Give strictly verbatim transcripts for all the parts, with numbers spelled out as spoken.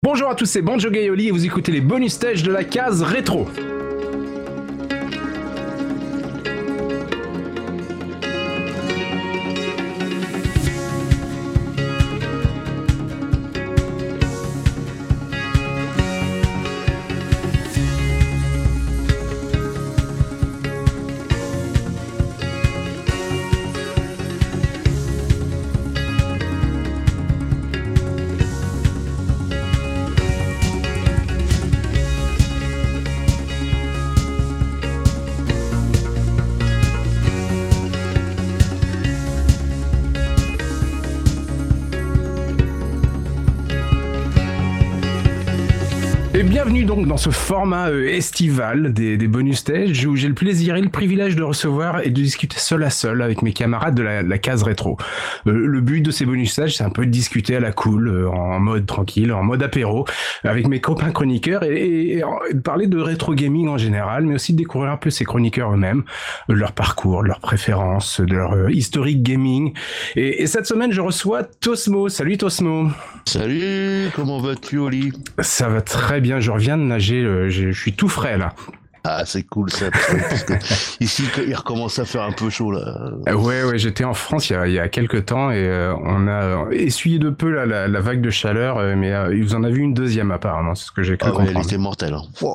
Bonjour à tous, c'est Banjo Gaioli et vous écoutez les bonus stages de la case rétro. Et bienvenue donc dans ce format euh, estival des, des bonus stages où j'ai le plaisir et le privilège de recevoir et de discuter seul à seul avec mes camarades de la, la case rétro. Euh, le but de ces bonus stages, c'est un peu de discuter à la cool, euh, en mode tranquille, en mode apéro, avec mes copains chroniqueurs et, et, et de parler de rétro gaming en général, mais aussi de découvrir un peu ces chroniqueurs eux-mêmes, euh, leur parcours, leurs préférences, de leur euh, historique gaming. Et, et cette semaine, je reçois Tosmo. Salut Tosmo. Salut, comment vas-tu, Oli? Ça va très bien, je reviens de nager, euh, je, je suis tout frais là. Ah, c'est cool ça, parce que ici, il recommence à faire un peu chaud là. Euh, ouais, ouais, j'étais en France il y a, il y a quelques temps et euh, on a essuyé de peu la, la, la vague de chaleur, euh, mais euh, vous en avez vu une deuxième apparemment, c'est ce que j'ai cru Ah ouais, comprendre. elle était mortelle. Hein. Wow.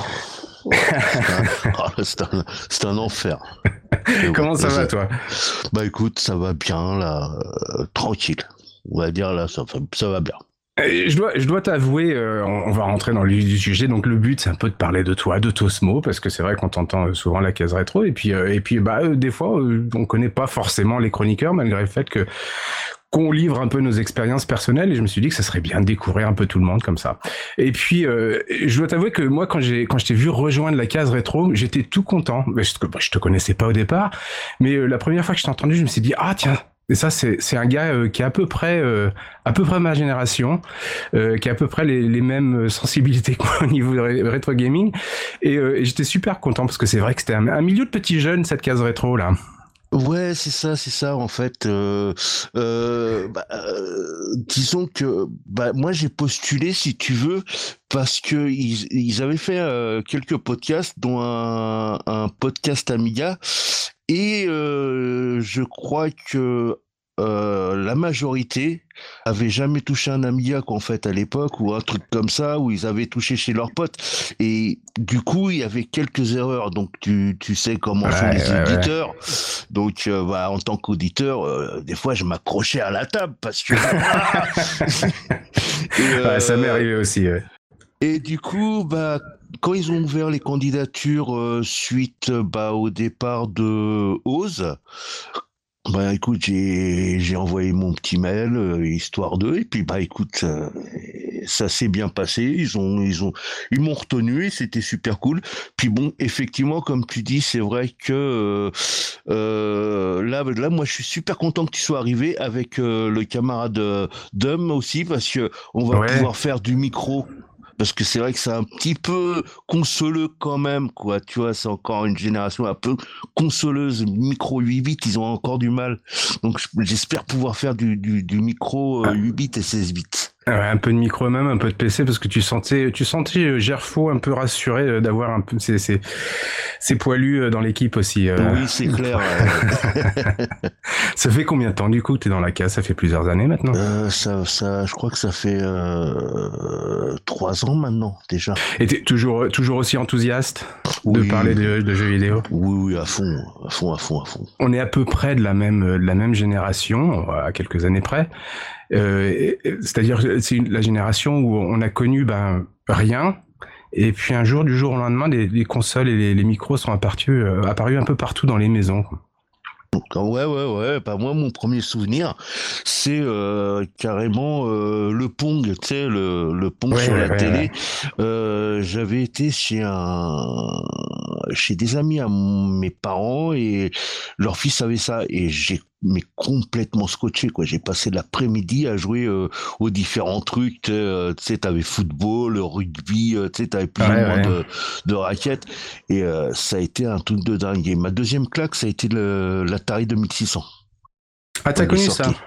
C'est un, oh, c'est un, c'est un enfer. Comment bon, ça là, va ça, toi? Bah écoute, ça va bien là, euh, tranquille. On va dire là, ça, ça va bien. Euh, Je dois, je dois t'avouer, euh, on, on va rentrer dans le vif du sujet. Donc le but, c'est un peu de parler de toi, de Tosmo, parce que c'est vrai qu'on t'entend souvent à la case rétro. Et puis, euh, et puis, bah, euh, des fois, euh, on connaît pas forcément les chroniqueurs, malgré le fait que qu'on livre un peu nos expériences personnelles. Et je me suis dit que ça serait bien de découvrir un peu tout le monde comme ça. Et puis, euh, je dois t'avouer que moi, quand j'ai, quand je t'ai vu rejoindre la case rétro, j'étais tout content. Mais je, bah, je te connaissais pas au départ, mais euh, la première fois que je t'ai entendu, je me suis dit ah tiens. Et ça, c'est, c'est un gars euh, qui est à peu près, euh, à peu près ma génération, euh, qui a à peu près les, les mêmes sensibilités que moi au niveau de ré- rétro gaming. Et, euh, et j'étais super content parce que c'est vrai que c'était un, un milieu de petits jeunes, cette case rétro là. Ouais, c'est ça, c'est ça en fait. Euh, euh, bah, euh, disons que bah, moi j'ai postulé, si tu veux, parce que ils, ils avaient fait euh, quelques podcasts, dont un, un podcast Amiga, et euh, je crois que euh, la majorité avait jamais touché un Amiga qu'en fait à l'époque, ou un truc comme ça, où ils avaient touché chez leurs potes, et du coup il y avait quelques erreurs. Donc tu tu sais comment Ouais, sont les ouais, ouais. éditeurs. Donc euh, bah, en tant qu'auditeur, euh, des fois je m'accrochais à la table parce que et, Ouais, ça m'est euh, arrivé aussi. Ouais. et du coup, bah, quand ils ont ouvert les candidatures euh, suite euh, bah, au départ de Oz, bah écoute, j'ai j'ai envoyé mon petit mail euh, histoire d'eux, et puis bah écoute, euh, ça s'est bien passé. Ils ont ils ont ils m'ont retenu et c'était super cool. Puis bon, effectivement, comme tu dis, c'est vrai que euh, euh, là là moi je suis super content que tu sois arrivé avec euh, le camarade euh, Dom aussi, parce que on va Ouais. pouvoir faire du micro. Parce que c'est vrai que c'est un petit peu consoleux quand même, quoi. Tu vois, c'est encore une génération un peu consoleuse. Micro huit bits, ils ont encore du mal. Donc j'espère pouvoir faire du, du, du micro euh, huit bits et seize bits. Ouais, un peu de micro même, un peu de P C, parce que tu sentais, tu sentais euh, Gerfo un peu rassuré euh, d'avoir un peu ces, ces, ces poilus euh, dans l'équipe aussi. euh. Oui, c'est clair. euh, Ça fait combien de temps du coup que t'es dans la case? Ça fait plusieurs années maintenant. euh, ça, ça, je crois que ça fait euh, trois ans maintenant déjà. Et t'es toujours, toujours aussi enthousiaste de parler Oui, de, de jeux vidéo? oui, oui, à fond, à fond, à fond, à fond. On est à peu près de la même, de la même génération, à quelques années près. Euh, et- et- c'est-à-dire que c'est une- la génération où on a connu ben rien. Et puis un jour, du jour au lendemain, les, les consoles et les, les micros sont apparus, euh, apparus un peu partout dans les maisons. Ah ouais, ouais, ouais. Bah, moi, mon premier souvenir, c'est euh, carrément euh, le Pong, tu sais, le, le Pong Ouais, sur ouais, la ouais, télé. ouais. Euh, j'avais été chez un, chez des amis à mon- mes parents, et leur fils avait ça, et j'ai mais complètement scotché, quoi. J'ai passé l'après-midi à jouer euh, aux différents trucs. Tu sais, euh, tu sais, t'avais football, rugby, euh, tu sais, t'avais plus Ouais, ou moins ouais. de, de raquettes. Et euh, ça a été un truc de dingue. Et ma deuxième claque, ça a été le, l'Atari deux mille six cents Ah, quand t'as il est connu ça? sorti.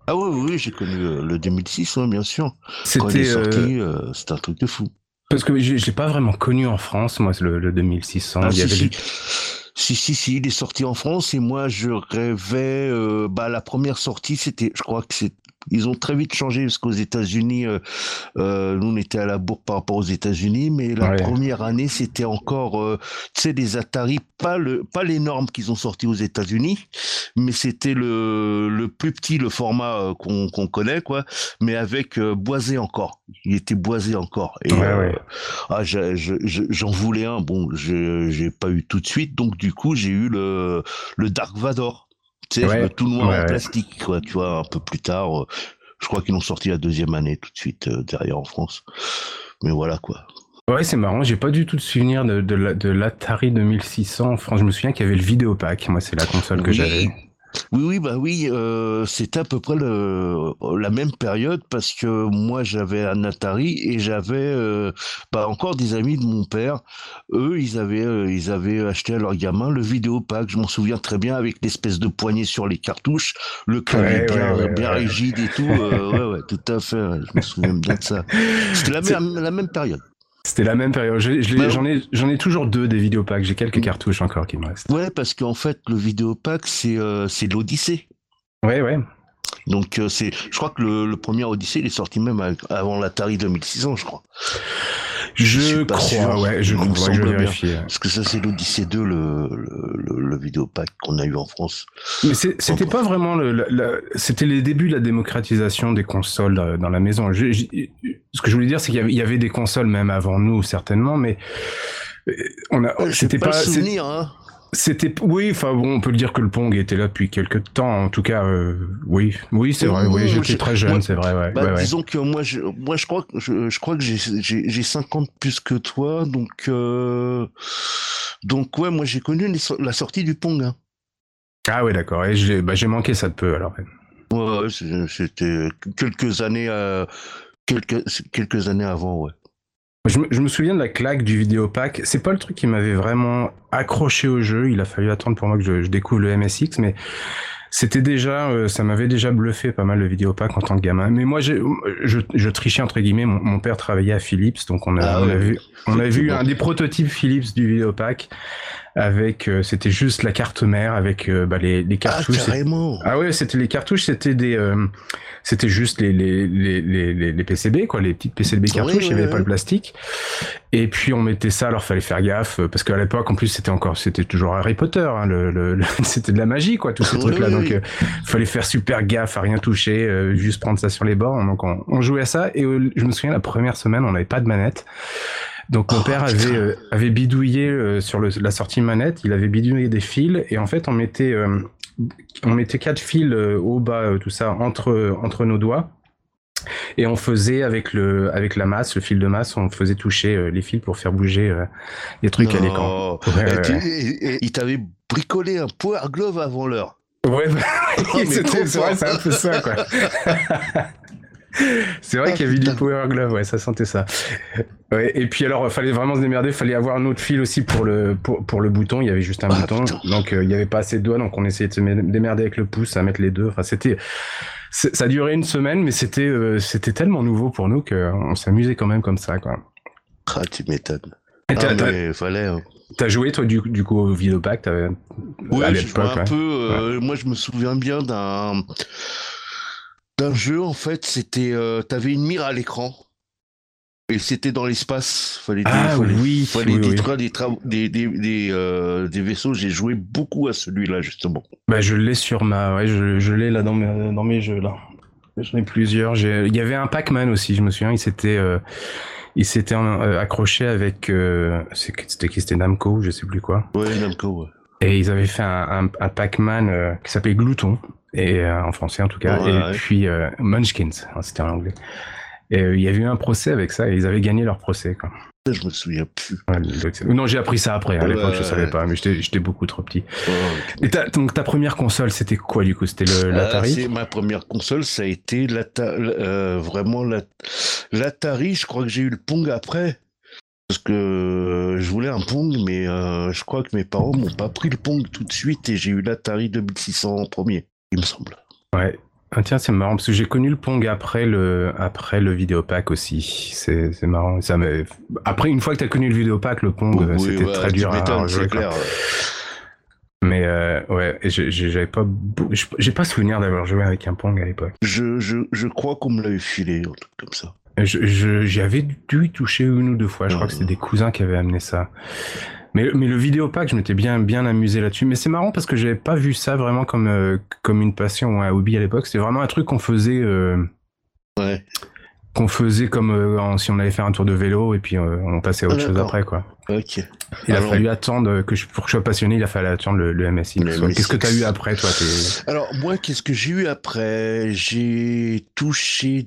Ah oui, oui, oui, j'ai connu euh, le deux mille six, hein, bien sûr. Quand il est C'était euh, sorti, euh, c'était un truc de fou. parce que j'ai j'ai pas vraiment connu en France, moi, le, le deux mille six cents. Ah Il y si, avait le... si. Si, si, si, il est sorti en France et moi je rêvais, euh, bah la première sortie c'était, je crois que c'est, ils ont très vite changé parce qu'aux États-Unis, euh, euh, nous on était à la bourre par rapport aux États-Unis, mais la Ouais, première année c'était encore, euh, tu sais, des Atari, pas le, pas les normes qu'ils ont sortis aux États-Unis, mais c'était le, le plus petit, le format euh, qu'on qu'on connaît quoi, mais avec euh, boisé encore. Il était boisé encore et ouais, euh, ouais. ah, j'ai- je- je- j'en voulais un. Bon, j'ai j'ai pas eu tout de suite, donc du coup j'ai eu le le Dark Vador. Tu sais, le Ouais, tout noir ouais, en ouais. plastique, quoi. Tu vois, un peu plus tard. euh, Je crois qu'ils l'ont sorti la deuxième année tout de suite euh, derrière en France. Mais voilà quoi. Ouais, c'est marrant, j'ai pas du tout de souvenir de, de, la- de l'Atari deux mille six cents en France. Je me souviens qu'il y avait le Vidéopack. Moi, c'est la console que j'avais. Oui, oui, oui, bah oui, euh, c'était à peu près le, la même période parce que moi j'avais un Atari et j'avais euh, bah, encore des amis de mon père. Eux, ils avaient, euh, ils avaient acheté à leur gamin le vidéopack. Je m'en souviens très bien avec l'espèce de poignée sur les cartouches, le clavier Ouais, ouais, bien, ouais, bien ouais. rigide et tout. Euh, ouais, ouais, tout à fait. Ouais, je me souviens bien de ça. C'était la C'est- même, la même période. C'était la même période. Je- je l'ai- Bah, J'en ai, j'en ai toujours deux des vidéopacks. J'ai quelques cartouches encore qui me restent. ouais, parce qu'en fait, le vidéopack, c'est euh, c'est l'Odyssée. Ouais, ouais. Donc euh, c'est, je crois que le, le premier Odyssey il est sorti même avec- avant l'Atari deux mille six cents, je crois. Je suis Je pas crois, sûr, ouais, je il me crois. Faudrait que je semble bien, vérifie. parce que ça c'est l'Odyssey deux, le le, le, le vidéopack qu'on a eu en France. Mais c'est- Enfin c'était pas bref. vraiment le, la- la- c'était les débuts de la démocratisation des consoles euh, dans la maison. Je- je- ce que je voulais dire, c'est qu'il y avait, il y avait des consoles même avant nous, certainement, mais euh, on a, Euh, J'ai c'était pas le pas, c'est- souvenir, hein. c'était, oui, enfin bon, on peut le dire que le Pong était là depuis quelques temps. En tout cas, euh, oui, oui, c'est Euh, vrai. Oui, moi, j'étais je- très jeune, moi, c'est vrai. Ouais, bah ouais, ouais. disons que moi je moi je crois que je, je crois que j'ai j'ai j'ai cinquante plus que toi, donc euh, donc ouais, moi j'ai connu les so- la sortie du Pong, hein. Ah ouais, d'accord. Et j'ai, bah, j'ai manqué ça de peu alors. Ouais, ouais, c'est- c'était quelques années euh, quelques quelques années avant, ouais. Je me, je me souviens de la claque du vidéopack. C'est pas le truc qui m'avait vraiment accroché au jeu. Il a fallu attendre pour moi que je, je découvre le M S X, mais c'était déjà, euh, ça m'avait déjà bluffé pas mal le vidéopack en tant que gamin. Mais moi, j'ai, je, je trichais entre guillemets. Mon, mon père travaillait à Philips, donc on a, Ah on oui, a oui, vu, on a vu effectivement. un des prototypes Philips du vidéopack avec, euh, c'était juste la carte mère avec euh, bah, les, les Ah, cartouches. C'est- carrément. Ah ouais, c'était les cartouches, c'était des, euh, c'était juste les, les, les, les, les, les P C B, quoi, les petites P C B Oui, cartouches. Il oui, y avait pas le oui. plastique. Et puis on mettait ça, alors fallait faire gaffe euh, parce qu'à l'époque en plus c'était encore, c'était toujours Harry Potter, hein, le, le, le- c'était de la magie quoi, tous ces Oui, trucs là. oui, Donc oui. euh, fallait faire super gaffe à rien toucher, euh, juste prendre ça sur les bords. Donc on, on jouait à ça et euh, je me souviens la première semaine on n'avait pas de manette. Donc mon Oh, père avait putain. euh, avait bidouillé euh, sur le, la sortie manette, il avait bidouillé des fils et en fait on mettait euh, on mettait quatre fils euh, au bas euh, tout ça entre entre nos doigts. Et on faisait avec le avec la masse, le fil de masse, on faisait toucher euh, les fils pour faire bouger euh, les trucs à l'écran. Non. Ouais, Et tu- ouais, et- et- il t'avait bricolé un Power Glove avant l'heure. ouais. Ouais, bah, Oh, mais trop c'était, c'est vrai, fort. c'est un peu ça, quoi. C'est vrai Ah, qu'il y avait du putain. Power Glove, ouais, ça sentait ça. Ouais, et puis alors, fallait vraiment se démerder, fallait avoir un autre fil aussi pour le pour, pour le bouton. Il y avait juste un Ah, bouton, putain. donc euh, il y avait pas assez de doigts, donc on essayait de se mé- démerder avec le pouce, à mettre les deux. Enfin, c'était, c'est- ça a duré une semaine, mais c'était euh, c'était tellement nouveau pour nous qu'on s'amusait quand même comme ça, quoi. Ah, tu m'étonnes. Et Ah, t'as, t'as, mais fallait, hein. t'as joué toi du, du coup au Vidéopack t'avais- à Ouais, j'ai joué l'époque, un ouais. peu. Ouais. euh, moi, je me souviens bien d'un d'un jeu, en fait. C'était, euh, t'avais une mire à l'écran. Et c'était dans l'espace. Fallait, dé- Ah fallait, oui, fallait oui, oui. détruire des, tra- des, des, des, euh, des vaisseaux. J'ai joué beaucoup à celui-là, justement. Bah je l'ai sur ma, ouais, je, je l'ai là dans mes, dans mes jeux là. J'en ai plusieurs. J'ai, il y avait un Pac-Man aussi, je me souviens. Il s'était, euh, il s'était euh, accroché avec, euh, c'est- c'était qui, c'était Namco, je sais plus quoi. Ouais, Namco, ouais. Et ils avaient fait un, un, un Pac-Man euh, qui s'appelait Glouton, et euh, en français en tout cas. Ouais, Et ouais. puis euh, Munchkins, hein, c'était en anglais. Et euh, il y avait eu un procès avec ça, et ils avaient gagné leur procès, quoi. Je me souviens plus. Ouais, le- non, j'ai appris ça après. À l'époque, Ouais, je savais ouais. pas, mais j'étais, j'étais beaucoup trop petit. Ouais, Et ta, donc ta première console, c'était quoi du coup? C'était le, Euh, l'Atari? c'est ma première console, ça a été l'Ata- euh, vraiment la- l'Atari. Je crois que j'ai eu le Pong après. Parce que euh, je voulais un Pong, mais euh, je crois que mes parents m'ont pas pris le Pong tout de suite et j'ai eu l'Atari deux mille six cents en premier, il me semble. Ouais. Ah tiens, c'est marrant parce que j'ai connu le Pong après le après le Vidéopack aussi. C'est c'est marrant. Ça me... Après, une fois que t'as connu le Vidéopack, le Pong, euh, Oui, c'était bah, très tu dur à, à m'étonnes, c'est rejouer, quoi. clair. Mais euh, ouais, et j'ai- j'ai- j'avais pas beau- j'ai pas souvenir d'avoir joué avec un Pong à l'époque. Je, je, je crois qu'on me l'avait filé, un truc comme ça. Je, je- j'y avais dû y toucher une ou deux fois. Je crois que c'était Euh, des cousins qui avaient amené ça. Mais, mais le Vidéopack, je m'étais bien, bien amusé là-dessus. Mais c'est marrant parce que j'avais pas vu ça vraiment comme, euh, comme une passion ou un hobby à l'époque. C'était vraiment un truc qu'on faisait, euh, ouais. qu'on faisait comme euh, en- si on allait faire un tour de vélo et puis euh, on passait à Ah, autre chose d'accord. après, quoi. Ok. Il a Alors, fallu attendre que je, pour que je sois passionné, il a fallu attendre le, le M S X. le Ouais. Qu'est-ce que t'as eu M S X. après, toi? T'es... Alors, moi, qu'est-ce que j'ai eu après? J'ai touché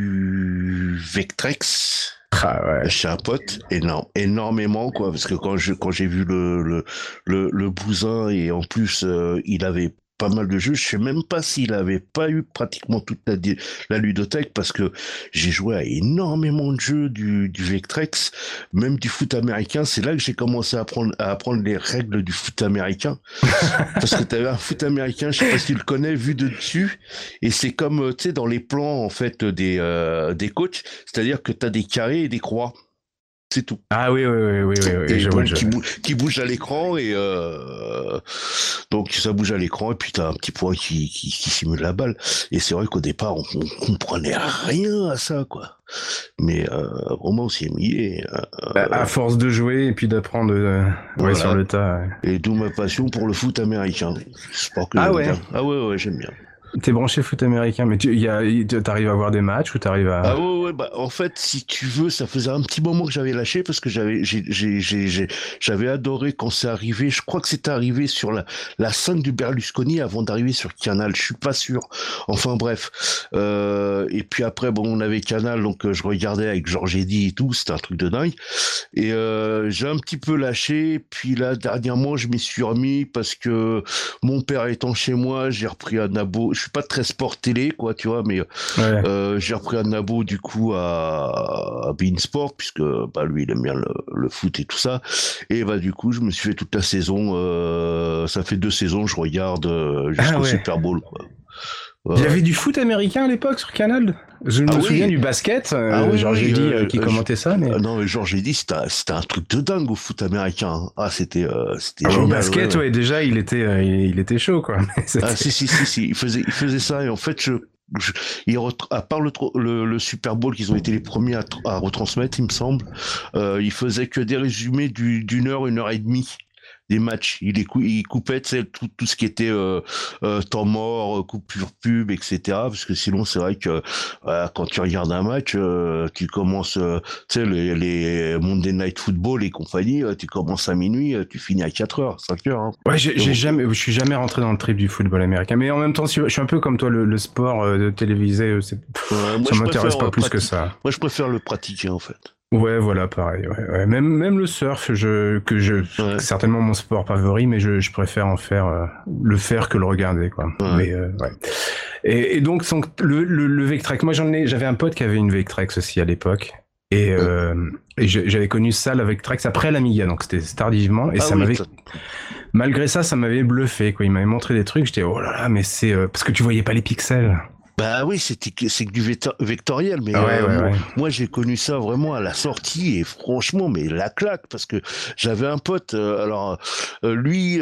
du Vectrex Ah ouais. chez un pote, énorme, énormément, quoi, parce que quand je, quand j'ai vu le, le, le, le bousin et en plus, euh, il avait pas mal de jeux, je sais même pas s'il avait pas eu pratiquement toute la, di- la ludothèque parce que j'ai joué à énormément de jeux du, du Vectrex, même du foot américain. C'est là que j'ai commencé à apprendre, à apprendre les règles du foot américain. Parce que tu avais un foot américain, je sais pas si tu le connais, vu de dessus, et c'est comme, euh, tu sais, dans les plans, en fait, des, euh, des coachs, c'est-à-dire que tu as des carrés et des croix, c'est tout. Ah oui, oui, oui, oui, oui, oui, Et je vois le donc, jeu. qui, bou qui bouge à l'écran, et euh, donc ça bouge à l'écran, et puis tu as un petit point qui, qui, qui simule la balle. Et c'est vrai qu'au départ, on, on comprenait rien à ça, quoi. Mais euh, vraiment, on s'y est mis, et, Bah, euh, à force de jouer et puis d'apprendre euh, ouais, sur voilà. le tas. Ouais. Et d'où ma passion pour le foot américain. Sport que Ah j'aime ouais, bien. Ah ouais, ouais, j'aime bien. t'es branché foot américain, mais tu y a, y- t'arrives à voir des matchs ou t'arrives Ah à... ouais, ouais, bah en fait, si tu veux, ça faisait un petit moment que j'avais lâché parce que j'avais j'ai j'ai j'ai j'ai- j'avais adoré quand c'est arrivé. Je crois que c'était arrivé sur la la cinq du Berlusconi avant d'arriver sur Canal. Je suis pas sûr. Enfin bref. Euh, et puis après, bon, on avait Canal, donc euh, je regardais avec Georges Eddy et tout. C'était un truc de dingue. Et euh, j'ai un petit peu lâché. Puis là, dernièrement, je m'y suis remis parce que mon père étant chez moi, j'ai repris un abo. Je suis pas très sport télé, quoi, tu vois, mais Ouais. euh, j'ai repris un abo du coup à, à Beansport puisque bah lui il aime bien le, le foot et tout ça et bah du coup je me suis fait toute la saison euh, ça fait deux saisons je regarde euh, Ah jusqu'au ouais. Super Bowl quoi. Ouais, Il y ouais. avait du foot américain à l'époque sur Canal. Je Ah me souviens oui, du basket, ah euh, oui, genre j'ai oui, dit euh, euh, qui euh, je- commentait ça, mais... ah non mais genre j'ai dit c'était un, c'était un truc de dingue au foot américain, hein. Ah c'était euh, c'était Ah, au génial, ouais, basket, ouais. ouais, déjà il était, euh, il, il était chaud, quoi. Mais Ah si c'était... si si si, il faisait il faisait ça et en fait je, je il ret- à part le, tro- le, le Super Bowl qu'ils ont été les premiers à, tr- à retransmettre, il me semble, euh, il faisait que des résumés du- d'une heure, une heure et demie des matchs. Il, les cou- il coupait tu sais, tout, tout ce qui était euh, euh, temps mort, euh, coupure pub, et cetera. Parce que sinon, c'est vrai que euh, quand tu regardes un match, euh, tu commences, euh, tu sais, les, les Monday Night Football et compagnie, euh, tu commences à minuit, euh, tu finis à quatre heures, cinq heures. Hein. Ouais, j'ai Mais j'ai bon. jamais, je suis jamais rentré dans le trip du football américain. Mais en même temps, si- je suis un peu comme toi, le, le sport euh, de télévisé, euh, c'est, Ouais, moi, ça je m'intéresse préfère pas euh, plus que pratiquer. ça. Moi, je préfère le pratiquer en fait. Ouais, voilà, pareil. Ouais, ouais. Même, même le surf, je, que je, Ouais, certainement mon sport favori, mais je, je préfère en faire, euh, le faire que le regarder, quoi. ouais. Mais euh, ouais. Et, et donc, son- le, le, le Vectrex, moi j'en ai, j'avais un pote qui avait une Vectrex aussi à l'époque. Et, Ouais. euh, et j'ai- j'avais connu ça, la Vectrex, après l'Amiga, donc c'était tardivement. Et Ah ça oui, m'avait, t'as- malgré ça, ça m'avait bluffé, quoi. Il m'avait montré des trucs, j'étais, oh là là, mais c'est, euh, parce que tu voyais pas les pixels. bah oui, c'était que- c'est que du vector- vectoriel, mais Ouais, euh, ouais, moi, ouais. moi j'ai connu ça vraiment à la sortie et franchement, mais la claque parce que j'avais un pote, euh, alors euh, lui,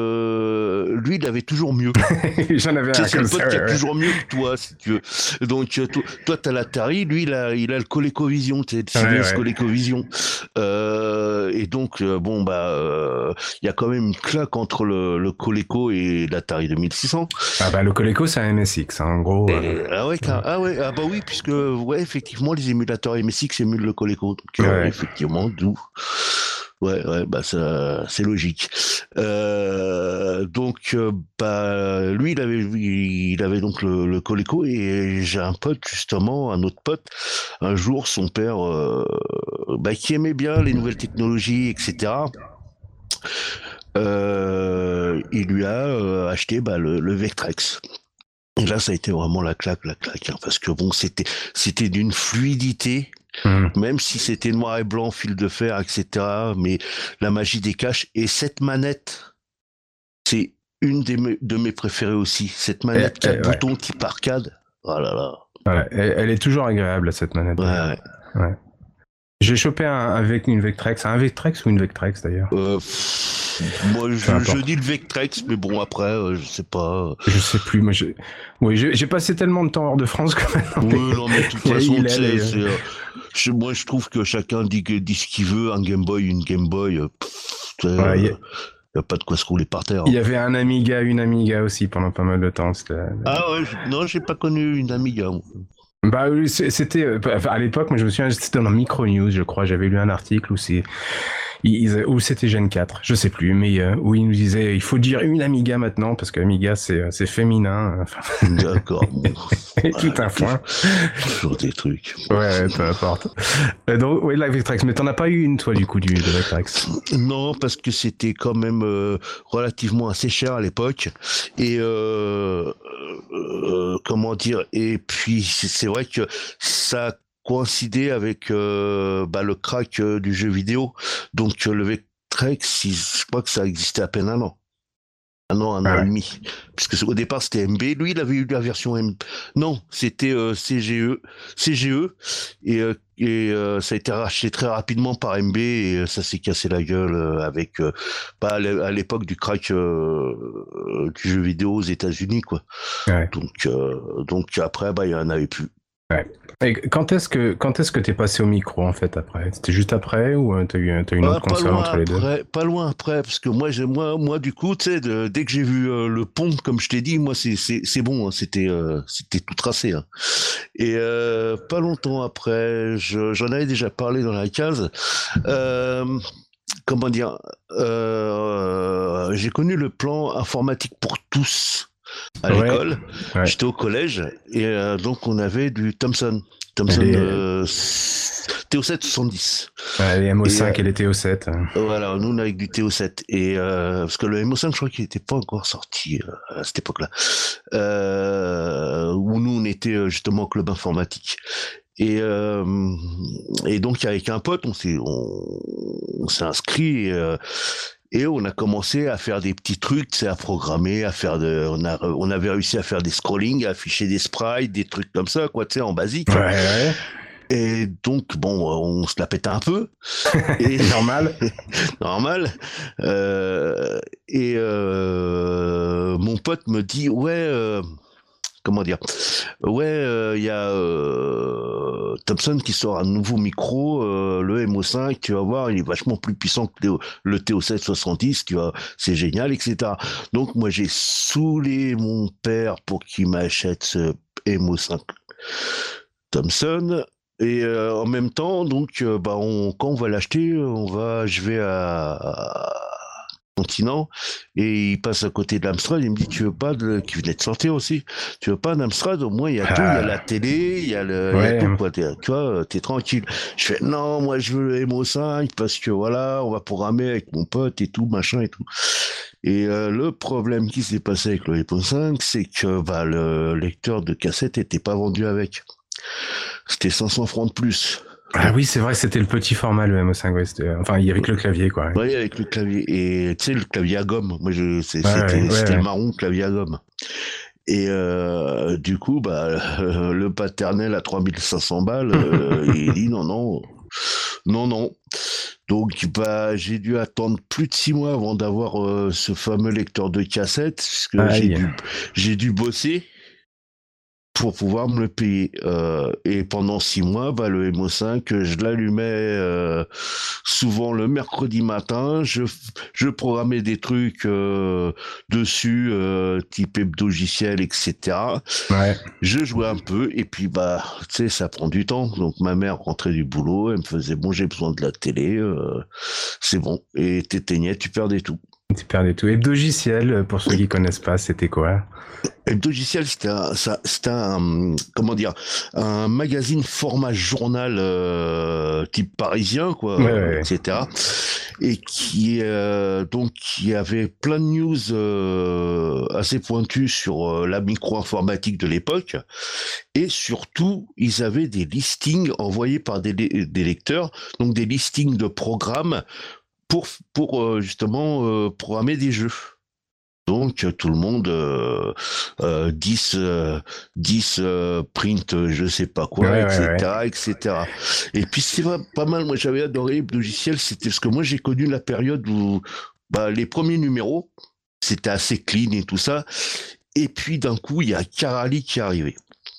euh, lui, il avait toujours mieux. J'en avais Tu un sais, c'est le comme ça, pote qui a ouais, ouais. toujours mieux que toi, si tu veux. Donc, euh, toi, toi, t'as l'Atari, lui, il a, il a le ColecoVision, tu sais, le Ouais, Sylvester ouais. ColecoVision. Euh, et donc, euh, bon, bah, euh, il y a quand même une claque entre le, le Coleco et l'Atari deux mille six cents. Ah bah, le Coleco, c'est un M S X, hein, en gros. euh, Et, ah ouais, car- ah ouais, ah bah oui, puisque, ouais, effectivement, les émulateurs M S X émulent le Coleco. Donc, euh, ouais. effectivement, d'où. Ouais, ouais, bah ça, c'est logique. Euh, donc, euh, bah, lui, il avait, il avait donc le, le Coleco et j'ai un pote justement, un autre pote. Un jour, son père, euh, bah, qui aimait bien les nouvelles technologies, et cetera. Euh, il lui a euh, acheté bah, le, le Vectrex. Et là, ça a été vraiment la claque, la claque, hein, parce que bon, c'était, c'était d'une fluidité. Hum. Même si c'était noir et blanc, fil de fer, et cetera. Mais la magie des caches et cette manette, c'est une des me- de mes préférées aussi. Cette Et- manette quatre et- ouais. boutons type arcade. Oh là là. Ouais, elle, elle est toujours agréable cette manette Ouais, d'ailleurs. ouais. Ouais. J'ai chopé un, avec une Vectrex, un Vectrex ou une Vectrex d'ailleurs. Euh, pff, moi, Peu je, je importe. dis le Vectrex, mais bon, après, euh, je sais pas. Je sais plus. Moi, j'ai, oui, j'ai j'ai passé tellement de temps hors de France quand même. Oui, non, mais de toute Il, façon, il tu allait. sais, euh, c'est, euh, je- moi, je trouve que chacun dit, que- dit ce qu'il veut. Un Game Boy, une Game Boy, euh, pff, tu sais, ouais, il y, euh, a- y a pas de quoi se rouler par terre. il Hein. y avait un Amiga, une Amiga aussi pendant pas mal de temps. C'était, Ah ouais, je- non, j'ai pas connu une Amiga. Moi. bah, oui, c'est- c'était euh, enfin, à l'époque, moi je me souviens, c'était dans Micro News, je crois, j'avais lu un article où c'est ils- ils- où c'était Gen quatre, je sais plus, mais euh, où ils nous disaient il faut dire une Amiga maintenant parce que Amiga c'est euh, c'est féminin, enfin, D'accord, bon. et tout Voilà, un toujours, point. toujours des trucs. Ouais, peu importe. Euh, Donc oui, la Vectrex, mais t'en as pas eu une toi du coup du de Vectrex. Non, parce que c'était quand même euh, relativement assez cher à l'époque. Et euh, euh, comment dire. Et puis c'est c'est vrai que ça coïncidait avec euh, bah, le crack euh, du jeu vidéo. Donc euh, le Vectrex, il- je crois que ça existait à peine un an. Un an, un an Ah et ouais. demi. Puisque au départ c'était M B. Lui, il avait eu la version M. Non, c'était euh, C G E, C G E, et, euh, et euh, ça a été racheté très rapidement par M B et euh, ça s'est cassé la gueule euh, avec euh, bah, à l'é- à l'époque du crack euh, euh, du jeu vidéo aux États-Unis, quoi. Ouais. Donc, euh, donc après, bah, il y en avait plus. Ouais. Et quand est-ce que quand est-ce que t'es passé au micro en fait après? C'était juste après ou euh, t'as eu t'as eu une Ah, autre pas console loin entre les deux? après, pas loin après, parce que moi, j'ai, moi, moi, du coup, tu sais, de- dès que j'ai vu euh, le pont, comme je t'ai dit, moi, c'est, c'est, c'est bon, hein, c'était, euh, c'était tout tracé. Hein. Et euh, pas longtemps après, je, j'en avais déjà parlé dans la case. Euh, comment dire euh, J'ai connu le plan informatique pour tous à Ouais, l'école. ouais. J'étais au collège et euh, donc on avait du Thomson. Thomson Les, euh, T O sept soixante-dix. ouais, les Et M O cinq euh, et les T O sept. voilà, nous on avait du T O sept. Et euh, parce que le M O cinq, je crois qu'il n'était pas encore sorti euh, à cette époque-là. Euh, où nous on était euh, justement au club informatique. Et, euh, et donc avec un pote, on s'est on, on s'est inscrit et, euh, et on a commencé à faire des petits trucs, tu sais, à programmer, à faire de, on a on avait réussi à faire des scrollings, à afficher des sprites, des trucs comme ça, quoi, tu sais, en basique. Ouais, Hein. ouais. Et donc bon, on se la pétait un peu. Et Normal. normal. Euh, et euh, mon pote me dit ouais. Euh, comment dire ouais il euh, y a euh, Thomson qui sort un nouveau micro euh, le M O cinq, tu vas voir, il est vachement plus puissant que le, le T O sept soixante-dix, tu vois, c'est génial, etc. Donc moi j'ai saoulé mon père pour qu'il m'achète ce M O cinq Thomson. Et euh, en même temps, donc, euh, bah, on, quand on va l'acheter, on va, je vais à, à Continent et il passe à côté de l'Amstrad. Il me dit, tu veux pas de, qui venait de sortir aussi, tu veux pas un Amstrad? Au moins, il y a tout, il y a la Ah, télé, il y a le, il y a ouais. tout, quoi. T'es, tu vois, t'es tranquille. Je fais, non, moi, je veux le M O cinq parce que voilà, on va programmer avec mon pote et tout, machin et tout. Et euh, le problème qui s'est passé avec le M O cinq, c'est que bah, le lecteur de cassette était pas vendu avec. C'était cinq cents francs de plus. Ah oui, c'est vrai, c'était le petit format, le M O cinq. Ouais, c'était- enfin, il y avait que le clavier, quoi. Ouais, Oui, avec le clavier. Et tu sais, le clavier à gomme. Moi, je, c'est- ouais, ouais. c'était, c'était le Ouais. marron clavier à gomme. Et euh, du coup, bah, le paternel à trois mille cinq cents balles, euh, il dit non, non, non, non. Donc, bah, j'ai dû attendre plus de six mois avant d'avoir euh, ce fameux lecteur de cassette, puisque j'ai Aïe. dû, j'ai dû bosser pour pouvoir me le payer. Euh, et pendant six mois, bah, le M O cinq, je l'allumais euh, souvent le mercredi matin. Je, je programmais des trucs euh, dessus, euh, type hebdogiciel, et cetera. Ouais. Je jouais un peu et puis bah, tu sais, ça prend du temps. Donc ma mère rentrait du boulot, elle me faisait bon, j'ai besoin de la télé, euh, c'est bon. Et t'éteignais, tu perdais tout. Tu perdais tout. Hebdogiciel, pour ceux qui connaissent pas, c'était quoi? Hebdogiciel, c'était un, ça, c'était un, comment dire, un magazine format journal euh, type parisien, Ouais, quoi, euh, ouais. et cetera. Et qui, euh, donc, qui avait plein de news euh, assez pointues sur euh, la micro-informatique de l'époque. Et surtout, ils avaient des listings envoyés par des, des lecteurs, donc des listings de programmes pour, pour euh, justement euh, programmer des jeux. Donc tout le monde euh, euh, dix euh, dix euh, print euh, je sais pas quoi, Ouais, ouais, etc ouais. etc et puis c'est pas, pas mal, moi j'avais adoré le logiciel, c'était parce que moi j'ai connu la période où bah, les premiers numéros c'était assez clean et tout ça, et puis d'un coup il y a Carali qui est arrivé.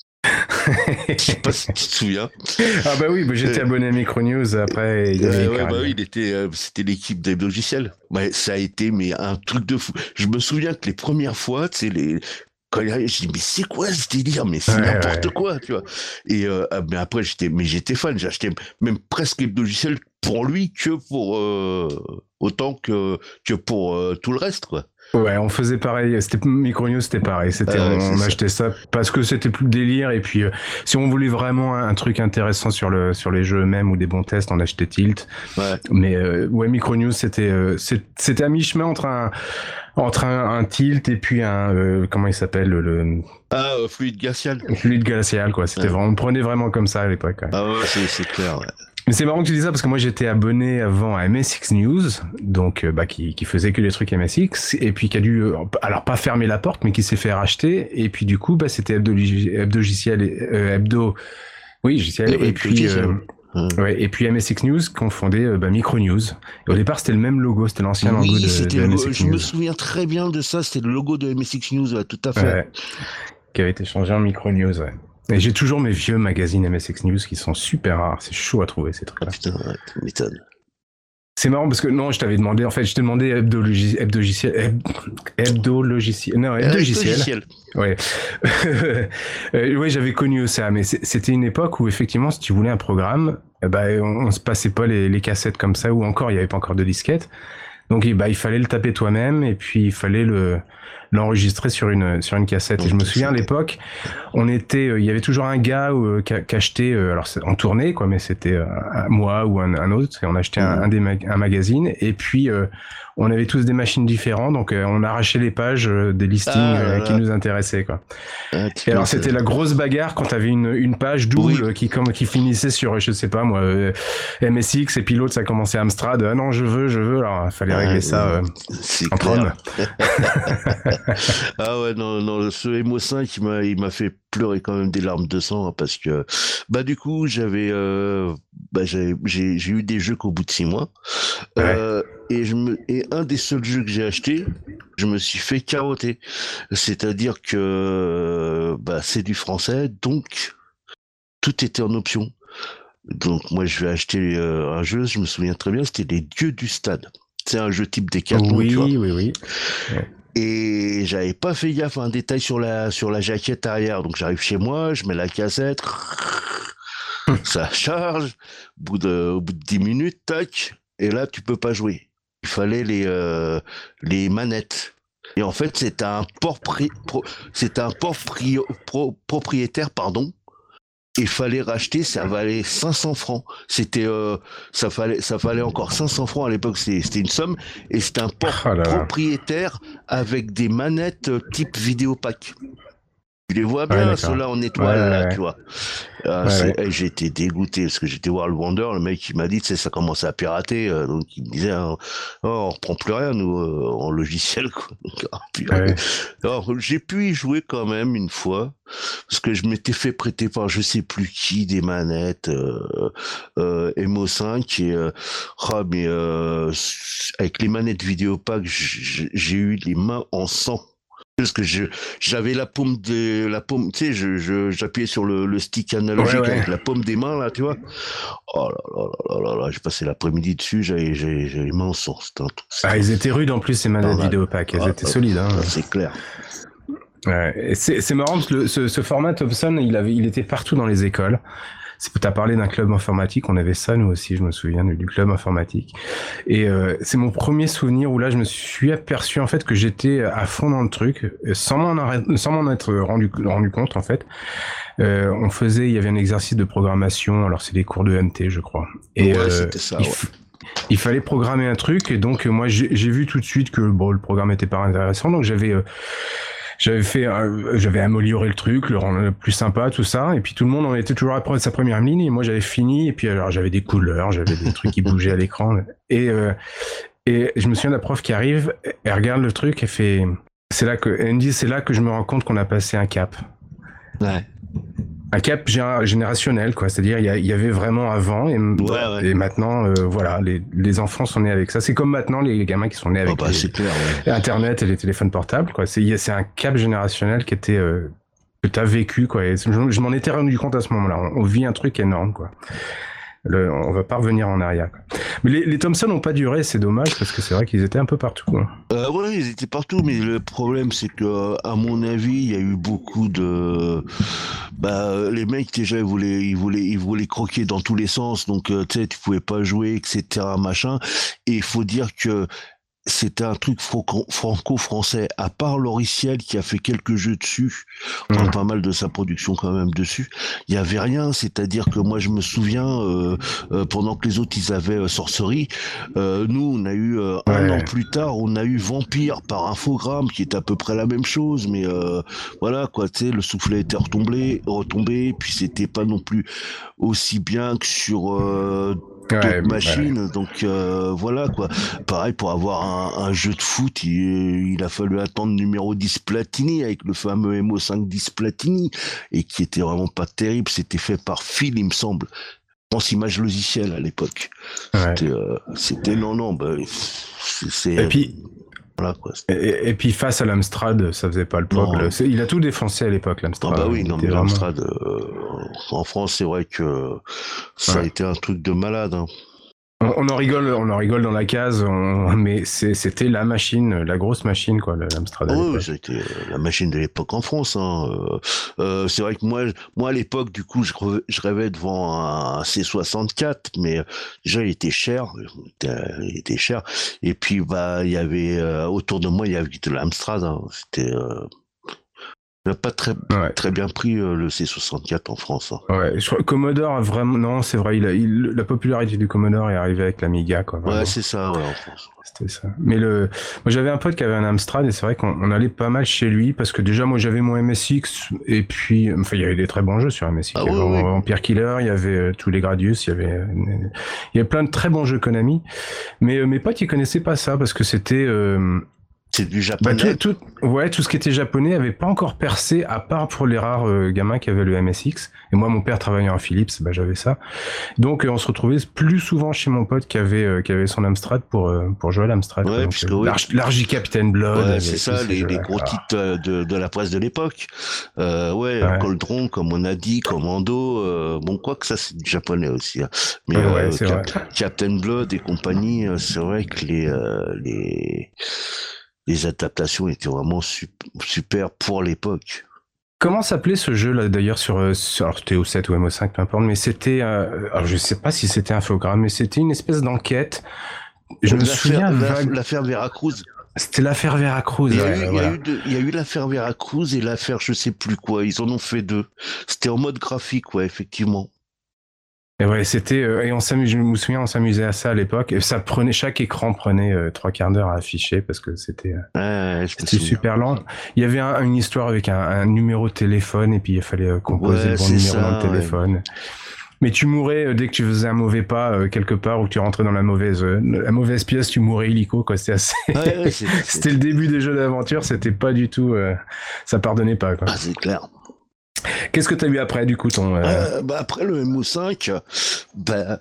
Je sais pas si tu te souviens. Ah bah oui, bah j'étais Euh, abonné à Micronews, après il y avait euh, ouais, bah Carly. oui, il était, euh, c'était l'équipe des logiciels. Ouais, ça a été mais un truc de fou. Je me souviens que les premières fois, tu sais, les quand il arrive, je dis mais c'est quoi ce délire? Mais Ouais, c'est n'importe ouais. quoi, tu vois. Et euh, ah, mais après j'étais, mais j'étais fan. J'ai acheté même presque les logiciels pour lui que pour euh, autant que que pour euh, tout le reste, quoi. Ouais, on faisait pareil. C'était Micronews, c'était pareil. C'était, Ah ouais, c'est on ça. achetait ça parce que c'était plus le délire. Et puis, euh, si on voulait vraiment un, un truc intéressant sur le sur les jeux eux-mêmes ou des bons tests, on achetait Tilt. Ouais. Mais euh, ouais, Micronews, c'était euh, c'est- c'était à mi-chemin entre un entre un, un Tilt et puis un euh, comment il s'appelle le, le Ah, euh, fluide glacial. fluide glacial quoi. C'était Ouais. vraiment, on le prenait vraiment comme ça à l'époque. Ouais. Ah ouais, c'est c'est clair. Ouais. Mais c'est marrant que tu dis ça parce que moi j'étais abonné avant à M S X News, donc euh, bah, qui, qui faisait que des trucs M S X, et puis qui a dû, euh, alors pas fermer la porte, mais qui s'est fait racheter, et puis du coup bah, c'était Hebdo, Hebdo J C L, euh, Hebdo, oui J C L, Et, et ouais, puis logiciel. euh, Ouais. ouais, et puis M S X News qu'on fondait euh, bah, Micro News. Et au départ c'était le même logo, c'était l'ancien logo Oui, de, c'était de le, go- M S X je me News, souviens très bien de ça, c'était le logo de M S X News, ouais, tout à fait. ouais, qui avait été changé en Micro News. Ouais. Et j'ai toujours mes vieux magazines M S X News qui sont super rares, c'est chaud à trouver ces Ah trucs-là. putain, ouais, tu m'étonnes. C'est marrant parce que non, je t'avais demandé, en fait, je t'ai demandé hebdo hebdologiciel, heb, hebdo logiciel, non, Euh, hebdogiciel. logiciel. Ouais. euh, ouais, j'avais connu ça, mais c'était une époque où effectivement, si tu voulais un programme, eh ben, on, on se passait pas les, les cassettes comme ça, ou encore, il y avait pas encore de disquette. Donc, bah, il fallait le taper toi-même, et puis il fallait le l'enregistrer sur une sur une cassette. Et Donc, je me souviens à cassette. l'époque, on était, euh, il y avait toujours un gars euh, qui, qui achetait, euh, alors en tournée quoi, mais c'était euh, moi ou un, un autre, et on achetait un, Mhm. un des mag un magazine, et puis euh, on avait tous des machines différentes, donc euh, on arrachait les pages euh, des listings Ah là euh, qui là, nous intéressaient quoi. ah, Et tu alors c'était m'étonnes. la grosse bagarre quand t'avais une une page Oui, double qui comme qui finissait sur je sais pas moi euh, M S X, et puis l'autre ça commençait Amstrad. Ah non je veux je veux, alors il fallait ah, régler ça euh, euh, c'est entre hommes. clair. Ah ouais, non, non, ce M O cinq, il m'a, il m'a fait pleurer quand même des larmes de sang, hein, parce que, bah, du coup, j'avais, euh, bah, j'ai, j'ai, j'ai eu des jeux qu'au bout de six mois, Ouais. euh, et je me, et un des seuls jeux que j'ai acheté, je me suis fait carotter. C'est-à-dire que, bah, c'est du français, donc, tout était en option. Donc, moi, je vais acheter euh, un jeu, je me souviens très bien, c'était Les Dieux du Stade. C'est un jeu type Décathlon, tu vois. Oui oui oui. Ouais. Et j'avais pas fait gaffe à un détail sur la sur la jaquette arrière. Donc j'arrive chez moi, je mets la cassette, ça charge. Au bout de au bout de dix minutes, tac. Et là, tu peux pas jouer. Il fallait les euh, les manettes. Et en fait, c'est un port pri- pro- c'est un port pri- pro- propriétaire, pardon. Il fallait racheter, ça valait cinq cents francs. C'était, euh, ça fallait, ça fallait encore cinq cents francs à l'époque. C'était, c'était une somme, et c'était un port Oh là là. propriétaire avec des manettes euh, type Vidéopack. Tu les vois Ouais bien, d'accord. ceux-là en Ouais étoile, là, tu ouais vois. Ah, ouais. c'est, Ouais. eh, j'ai été dégoûté parce que j'étais voir le vendeur, le mec il m'a dit, tu sais, ça commençait à pirater, euh, donc il me disait, hein, oh, on reprend plus rien nous euh, en logiciel, quoi. Donc, ah, Ouais. purée. Ouais. Alors j'ai pu y jouer quand même une fois parce que je m'étais fait prêter par je sais plus qui des manettes euh, euh, M O cinq, et euh, ah, mais euh, avec les manettes Vidéopack, j'ai j'ai eu les mains en sang. Parce que je j'avais la paume de la paume, tu sais, je je j'appuyais sur le, le stick Ouais, analogique ouais. avec la paume des mains là, tu vois. Oh là là là là là là, j'ai passé l'après-midi dessus, j'avais j'ai j'ai les mains en sang, c'était un truc, Ah, c'était ils étaient rudes en plus ces manettes infernal. Vidéopack, elles Ah, étaient ah, solides hein. ah, c'est clair. Ouais. Et c'est c'est marrant parce que le, ce, ce format Thompson, il avait, il était partout dans les écoles. C'est t'as parlé d'un club informatique, on avait ça nous aussi, je me souviens du, du club informatique. Et euh, c'est mon premier souvenir où là je me suis aperçu en fait que j'étais à fond dans le truc, sans m'en arrêt- sans m'en être rendu rendu compte en fait. Euh, on faisait, il y avait un exercice de programmation, alors c'est des cours de M T je crois. Et Ouais, euh, c'était ça, il, ouais. f- il fallait programmer un truc, et donc euh, moi j'ai j'ai vu tout de suite que bon le programme était pas intéressant, donc j'avais euh, j'avais fait, euh, j'avais amélioré le truc, le rendre plus sympa, tout ça. Et puis tout le monde en était toujours après sa première ligne. Et moi, j'avais fini. Et puis alors, j'avais des couleurs, j'avais des trucs qui bougeaient à l'écran. Et euh, et je me souviens de la prof qui arrive, elle regarde le truc, elle fait, C'est là que Andy, c'est là que je me rends compte qu'on a passé un cap. Ouais. Un cap générationnel, quoi. C'est-à-dire, il y, y avait vraiment avant et, ouais, ouais. et maintenant, euh, voilà, les, les enfants sont nés avec ça. C'est comme maintenant les gamins qui sont nés avec oh bah, les, c'est clair, ouais. Internet et les téléphones portables, quoi. C'est, c'est un cap générationnel qui était euh, que t'as vécu, quoi. Et je, je m'en étais rendu compte à ce moment-là. On, on vit un truc énorme, quoi. Le, on va pas revenir en arrière, quoi. Mais les, les Thompson n'ont pas duré, c'est dommage parce que c'est vrai qu'ils étaient un peu partout, quoi. Euh, ouais, ils étaient partout, mais le problème c'est que, à mon avis, il y a eu beaucoup de, bah, les mecs déjà ils voulaient, ils voulaient, ils voulaient croquer dans tous les sens, donc euh, tu sais, tu pouvais pas jouer, et cetera machin. Et il faut dire que c'était un truc franco-français, à part Lauriciel qui a fait quelques jeux dessus, enfin mmh. pas mal de sa production quand même dessus, il y avait rien, c'est-à-dire que moi je me souviens, euh, euh, pendant que les autres ils avaient euh, Sorcery, euh, nous on a eu, euh, un ouais. an plus tard, on a eu Vampire par Infogrames, qui est à peu près la même chose, mais euh, voilà quoi, tu sais, le soufflet était retombé, retombé, puis c'était pas non plus aussi bien que sur... Euh, d'autres ouais, machines, ouais. donc euh, voilà quoi. Pareil, pour avoir un, un jeu de foot, il, il a fallu attendre numéro dix Platini avec le fameux M O cinq dix Platini, et qui était vraiment pas terrible. C'était fait par Phil, il me semble. Je pense Image Logiciel à l'époque. Ouais. C'était, euh, c'était non non, bah, c'est, c'est et puis voilà, quoi. Et, et puis face à l'Amstrad, ça faisait pas le poids. Il a tout défoncé à l'époque, l'Amstrad. Ah bah oui, non, mais vraiment... l'Amstrad, euh, en France, c'est vrai que ça ouais. a été un truc de malade. Hein. On, on en rigole, on en rigole dans la case, on, mais c'est, c'était la machine, la grosse machine, quoi, l'Amstrad. Oh, oui, c'était la machine de l'époque en France. Hein. Euh, euh, c'est vrai que moi, moi à l'époque, du coup, je, je rêvais devant un C soixante-quatre, mais déjà il était cher, il était, il était cher. Et puis bah il y avait euh, autour de moi il y avait de l'Amstrad. Hein. C'était euh, il n'a pas très, ouais. très bien pris euh, le C soixante-quatre en France. Hein. Ouais, je crois que Commodore a vraiment... Non, c'est vrai, il a, il, la popularité du Commodore est arrivée avec l'Amiga, quoi. Vraiment. Ouais, c'est ça, ouais, en France. C'était ça. Mais le... moi, j'avais un pote qui avait un Amstrad, et c'est vrai qu'on on allait pas mal chez lui, parce que déjà, moi, j'avais mon M S X, et puis... Enfin, il y avait des très bons jeux sur M S X. Ah, il y avait ouais, Empire ouais. Killer, il y avait euh, tous les Gradius, il y avait... Il y avait plein de très bons jeux Konami. Mais euh, mes potes, ils connaissaient pas ça, parce que c'était... Euh... C'est du japonais. Bah, tout, tout, ouais, tout ce qui était japonais avait pas encore percé, à part pour les rares euh, gamins qui avaient le M S X. Et moi, mon père travaillant à Philips, bah, j'avais ça. Donc, euh, on se retrouvait plus souvent chez mon pote qui avait, euh, qui avait son Amstrad pour, euh, pour jouer à l'Amstrad. Ouais, donc, puisque euh, oui. L'argy, L'argy Captain Blood. Ouais, c'est ça, les, les gros titres de, de la presse de l'époque. Euh, ouais, ouais. Coldron, comme on a dit, Commando. Euh, bon, quoi que ça, c'est du japonais aussi. Hein. Mais ouais, euh, c'est Cap- vrai. Captain Blood et compagnie, c'est vrai que les, euh, les, les adaptations étaient vraiment super pour l'époque. Comment s'appelait ce jeu là d'ailleurs sur, sur alors T O sept ou M O cinq, peu importe, mais c'était euh, alors je sais pas si c'était Infogrames, mais c'était une espèce d'enquête. Je me souviens vague... l'affaire Veracruz. C'était l'affaire Veracruz. Il y a, ouais, eu, voilà. il y a eu, de, il y a eu l'affaire Veracruz et l'affaire je sais plus quoi. Ils en ont fait deux. C'était en mode graphique, ouais, effectivement. Et ouais, c'était euh, et on s'amuse. Je me souviens, on s'amusait à ça à l'époque. Et ça prenait chaque écran prenait euh, trois quarts d'heure à afficher parce que c'était euh, ouais, c'était super lent. Il y avait un, une histoire avec un, un numéro de téléphone et puis il fallait euh, composer ouais, le bon numéro ça, dans le téléphone. Ouais. Mais tu mourais euh, dès que tu faisais un mauvais pas euh, quelque part ou que tu rentrais dans la mauvaise euh, la mauvaise pièce, tu mourais illico quoi. C'était assez. Ouais, ouais, c'est, c'est... c'était le début des jeux d'aventure. C'était pas du tout. Euh, ça pardonnait pas quoi. Ah, c'est clair. Qu'est-ce que t'as eu après du coup ton euh... Euh, bah après le M O cinq, bah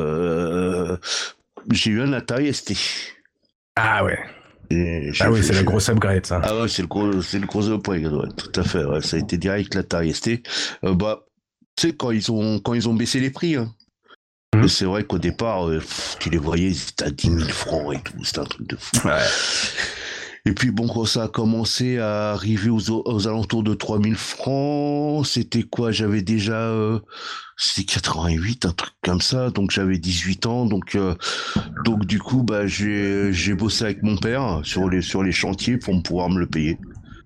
euh, j'ai eu un Atari S T. Ah ouais. Ah oui, c'est la grosse upgrade ça. Ah ouais, c'est le gros, c'est le gros upgrade, ouais, tout à fait. Ouais, ça a été direct l'Atari S T. Euh, bah tu sais quand ils ont quand ils ont baissé les prix. Hein. Mmh. C'est vrai qu'au départ, euh, pff, tu les voyais, c'était à dix mille francs et tout, c'était un truc de fou. Ouais. Et puis bon, quand ça a commencé à arriver aux, aux alentours de trois mille francs, c'était quoi? J'avais déjà, euh, c'était quatre-vingt-huit, un truc comme ça, donc j'avais dix-huit ans, donc euh, donc du coup, bah j'ai j'ai bossé avec mon père sur les sur les chantiers pour me pouvoir me le payer.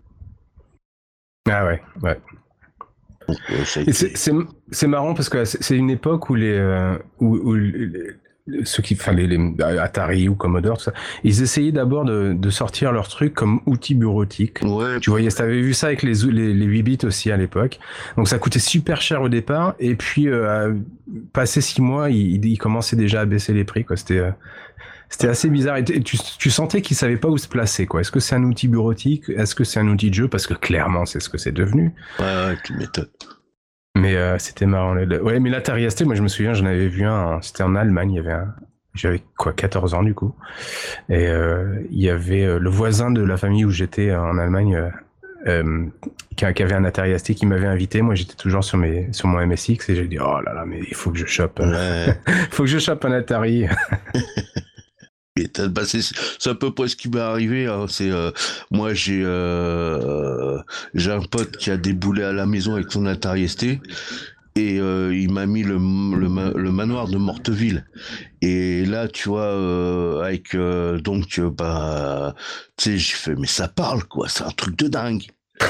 Ah ouais, ouais. Donc, euh, ça a été... été... c'est, c'est c'est marrant parce que c'est une époque où les euh, où, où les, ceux qui, enfin les, les Atari ou Commodore, tout ça, ils essayaient d'abord de, de sortir leurs trucs comme outils bureautiques. Ouais. Tu voyais, t'avais vu ça avec les, les, les huit bits aussi à l'époque. Donc ça coûtait super cher au départ, et puis euh, passé six mois, ils, ils commençaient déjà à baisser les prix, quoi. C'était, euh, C'était assez bizarre. Et tu, tu sentais qu'il savait pas où se placer, quoi. Est-ce que c'est un outil bureautique? Est-ce que c'est un outil de jeu? Parce que clairement, c'est ce que c'est devenu. Ouais, ouais, tu m'étonnes. Mais euh, c'était marrant. Ouais, mais l'Atari S T, moi je me souviens, j'en avais vu un. C'était en Allemagne. Il y avait un. J'avais quoi, quatorze ans du coup. Et euh, il y avait euh, le voisin de la famille où j'étais en Allemagne. Euh, Euh, qui, qui avait un Atari S T qui m'avait invité. Moi, j'étais toujours sur mes sur mon M S X et j'ai dit oh là là, mais il faut que je chope, Ouais. faut que je chope un Atari. Et bah c'est, c'est à peu près ce qui m'est arrivé. Hein. C'est euh, moi j'ai euh, j'ai un pote qui a déboulé à la maison avec son Atari S T et euh, il m'a mis le, le le manoir de Morteville. Et là tu vois euh, avec euh, donc euh, bah tu sais j'ai fait mais ça parle quoi, c'est un truc de dingue.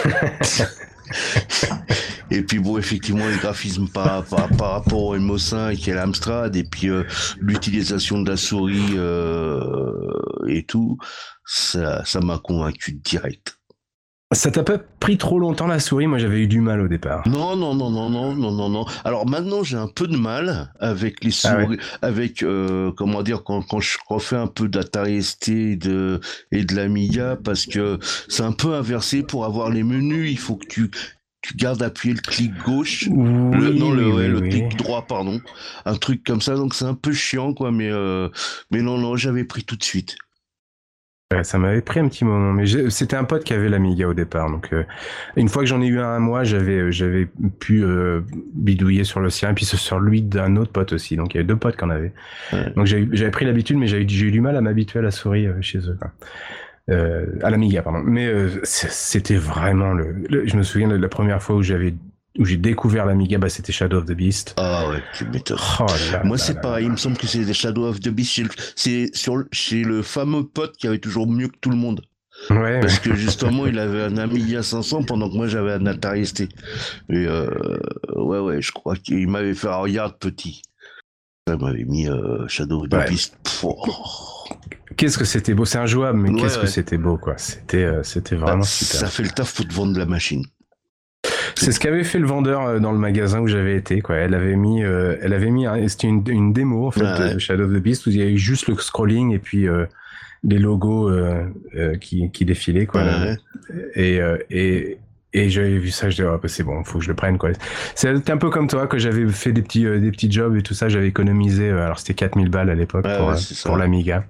Et puis bon, effectivement, les graphismes par, par, par rapport au M O cinq et à l'Amstrad, et puis euh, l'utilisation de la souris euh, et tout, ça, ça m'a convaincu direct. Ça t'a pas pris trop longtemps la souris? Moi, j'avais eu du mal au départ. Non, non, non, non, non, non, non, non. Alors maintenant, j'ai un peu de mal avec les souris, ah ouais. avec euh, comment dire quand, quand je refais un peu d'Atari S T et de et de l'Amiga, parce que c'est un peu inversé. Pour avoir les menus, il faut que tu tu gardes appuyé le clic gauche, oui, le, non le, oui, ouais, oui, le oui. clic droit pardon, un truc comme ça, donc c'est un peu chiant quoi, mais euh, mais non non j'avais pris tout de suite. Ouais, ça m'avait pris un petit moment, mais c'était un pote qui avait l'Amiga au départ, donc euh, une fois que j'en ai eu un à moi, j'avais j'avais pu euh, bidouiller sur le sien et puis sur lui d'un autre pote aussi, donc il y avait deux potes qui en avaient. Ouais. Donc j'avais j'avais pris l'habitude, mais j'ai eu j'ai eu du mal à m'habituer à la souris euh, chez eux. Quoi. Euh, à l'Amiga, pardon. Mais euh, c'était vraiment le, le. Je me souviens de la première fois où j'avais où j'ai découvert l'Amiga, bah c'était Shadow of the Beast. Ah ouais, tu m'étonnes. Oh là, Moi là, c'est là, pareil, là. il me semble que c'est des Shadow of the Beast. C'est sur chez le fameux pote qui avait toujours mieux que tout le monde. Ouais. Parce ouais. que justement il avait un Amiga cinq cents pendant que moi j'avais un Atari S T. Et euh, ouais ouais, je crois qu'il m'avait fait un regarde petit. Il m'avait mis euh, Shadow of the ouais. Beast. Oh. Qu'est-ce que c'était beau, c'est injouable, mais ouais, qu'est-ce ouais. que c'était beau, quoi. C'était, euh, c'était vraiment bah, super. Ça fait le taf pour te vendre la machine. C'est ce qu'avait fait le vendeur dans le magasin où j'avais été, quoi. Elle avait mis, euh, elle avait mis, hein, c'était une, une démo en fait ah, ouais. de Shadow of the Beast où il y avait juste le scrolling et puis euh, les logos euh, euh, qui, qui défilaient, quoi. Ah, ouais. Et euh, et et j'avais vu ça, je disais oh, bah, c'est bon, faut que je le prenne, quoi. C'était un peu comme toi que j'avais fait des petits euh, des petits jobs et tout ça, j'avais économisé, euh, alors c'était quatre mille balles à l'époque ah, pour ouais, euh, pour l'Amiga.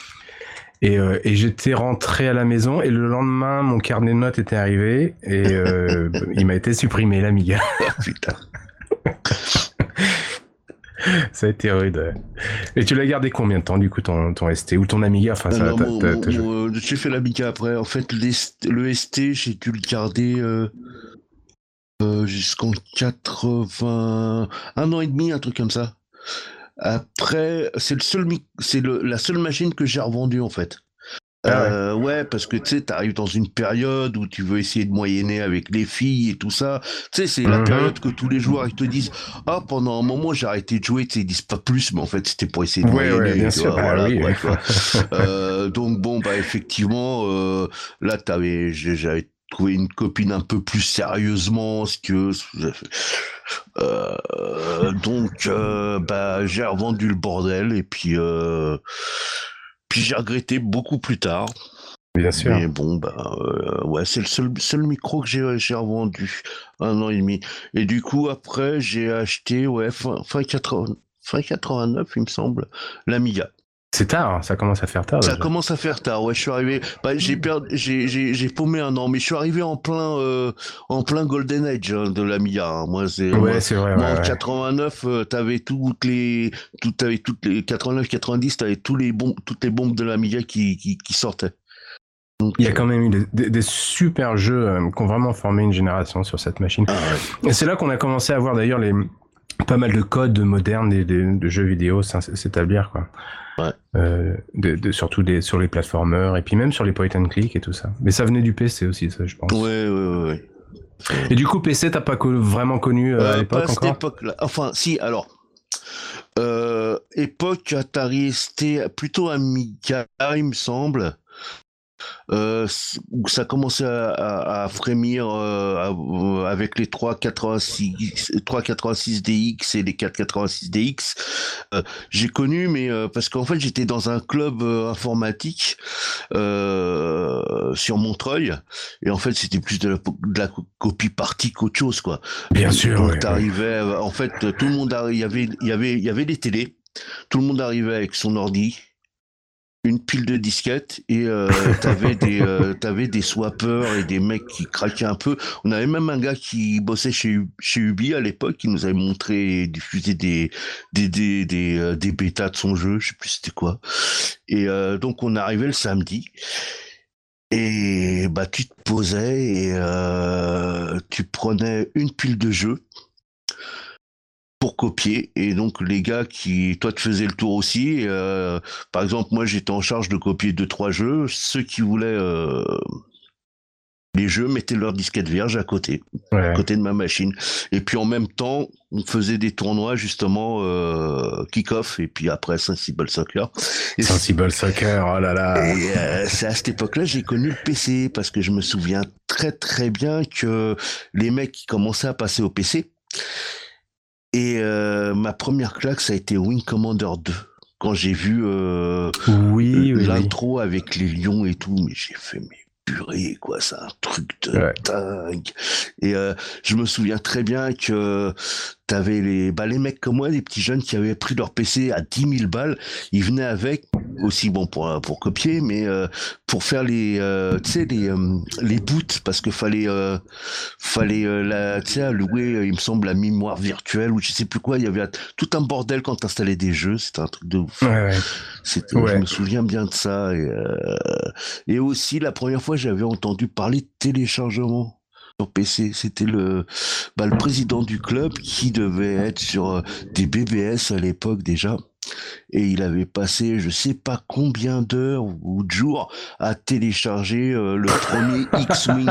Et, euh, et j'étais rentré à la maison et le lendemain, mon carnet de notes était arrivé et euh, il m'a été supprimé, l'Amiga. Putain. Ça a été rude. Et tu l'as gardé combien de temps, du coup, ton, ton S T ou ton Amiga? Enfin, ça, non, mon, mon, mon, j'ai fait l'Amiga après. En fait, le S T, j'ai dû le garder euh, euh, jusqu'en quatre-vingts... Un an et demi, un truc comme ça. Après, c'est le seul, c'est le, la seule machine que j'ai revendue en fait. Ah ouais. Euh, ouais, parce que tu sais, t'arrives dans une période où tu veux essayer de moyenner avec les filles et tout ça. Tu sais, c'est mm-hmm. la période que tous les joueurs ils te disent ah pendant un moment j'ai arrêté de jouer. Tu sais, ils disent pas plus, mais en fait c'était pour essayer de ouais, moyenner. Ouais, bien sûr. Vois, bah, voilà, oui. quoi, tu vois. euh, donc bon bah effectivement euh, là t'avais j'avais trouvé une copine un peu plus sérieusement, ce que euh, donc euh, bah j'ai revendu le bordel et puis euh, puis j'ai regretté beaucoup plus tard. Bien sûr. Mais bon bah euh, ouais c'est le seul seul micro que j'ai j'ai revendu un an et demi et du coup après j'ai acheté ouais fin fin quatre-vingts, fin quatre-vingt-neuf il me semble l'Amiga. C'est tard, hein, ça commence à faire tard. Ça déjà. commence à faire tard, ouais. Je suis arrivé, bah, j'ai perdu, j'ai, j'ai, j'ai paumé un an, mais je suis arrivé en plein, euh, en plein Golden Age hein, de l'Amiga. Hein. Moi, c'est, ouais, moi, c'est vrai. moi ouais, en ouais. quatre-vingt-neuf, euh, t'avais toutes les, tout, t'avais toutes les quatre-vingt-neuf, quatre-vingt-dix, t'avais tous les bombes, toutes les bombes de l'Amiga qui, qui, qui sortaient. Donc, il y a quand même eu des, des, des super jeux euh, qui ont vraiment formé une génération sur cette machine. Ah ouais. Et c'est là qu'on a commencé à voir d'ailleurs les pas mal de codes modernes des, des, de jeux vidéo s'établir, quoi. Ouais. Euh, de, de, surtout des, sur les platformers et puis même sur les point and click et tout ça. Mais ça venait du P C aussi, ça, je pense. Ouais, ouais, ouais. Et du coup, P C, t'as pas co- vraiment connu euh, euh, à l'époque pas à cette encore époque-là. Enfin, si, alors. Euh, époque Atari S T, plutôt Amiga, il me semble. Euh, où ça commençait à, à, à frémir euh, à, euh, avec les trois quatre-vingt-six, trois quatre-vingt-six D X et les quatre quatre-vingt-six D X. Euh, j'ai connu, mais euh, parce qu'en fait j'étais dans un club euh, informatique euh, sur Montreuil, et en fait c'était plus de la, de la copie partie qu'autre chose, quoi. Bien sûr. Donc Ouais, t'arrivais, ouais. En fait tout le monde il y avait il y avait il y avait des télés, tout le monde arrivait avec son ordi, une pile de disquettes, et euh, t'avais des euh, t'avais des swappers et des mecs qui craquaient un peu. On avait même un gars qui bossait chez chez Ubi à l'époque, qui nous avait montré et diffusé des des des des, euh, des bêtas de son jeu, je sais plus c'était quoi. Et euh, donc on arrivait le samedi, et bah tu te posais et euh, tu prenais une pile de jeux pour copier, et donc les gars qui, toi tu faisais le tour aussi, euh, par exemple moi j'étais en charge de copier deux trois jeux, ceux qui voulaient euh, les jeux mettaient leur disquette vierge à côté, ouais. à côté de ma machine, et puis en même temps on faisait des tournois justement euh, kick-off, et puis après Sensible Soccer. Et Sensible Soccer, oh là là. Et euh, c'est à cette époque-là j'ai connu le P C, parce que je me souviens très très bien que les mecs qui commençaient à passer au P C. Et euh, ma première claque, ça a été Wing Commander deux. Quand j'ai vu euh, oui, oui, l'intro oui. avec les lions et tout, mais j'ai fait, mais purée, quoi, c'est un truc de Ouais. dingue. Et euh, je me souviens très bien que t'avais les, bah, les mecs comme moi, les petits jeunes qui avaient pris leur P C à dix mille balles, ils venaient avec, aussi bon pour pour copier, mais euh, pour faire les euh, tu sais les euh, les boots, parce que fallait euh, fallait euh, la tu sais louer euh, il me semble la mémoire virtuelle ou je sais plus quoi, il y avait tout un bordel quand t'installais des jeux, c'était un truc de ouf. Ouais, ouais. C'était, Ouais. je me souviens bien de ça, et euh, et aussi la première fois j'avais entendu parler de téléchargement sur P C, c'était le bah, le président du club qui devait être sur euh, des B B S à l'époque déjà. Et il avait passé je sais pas combien d'heures ou de jours à télécharger euh, le premier X-Wing.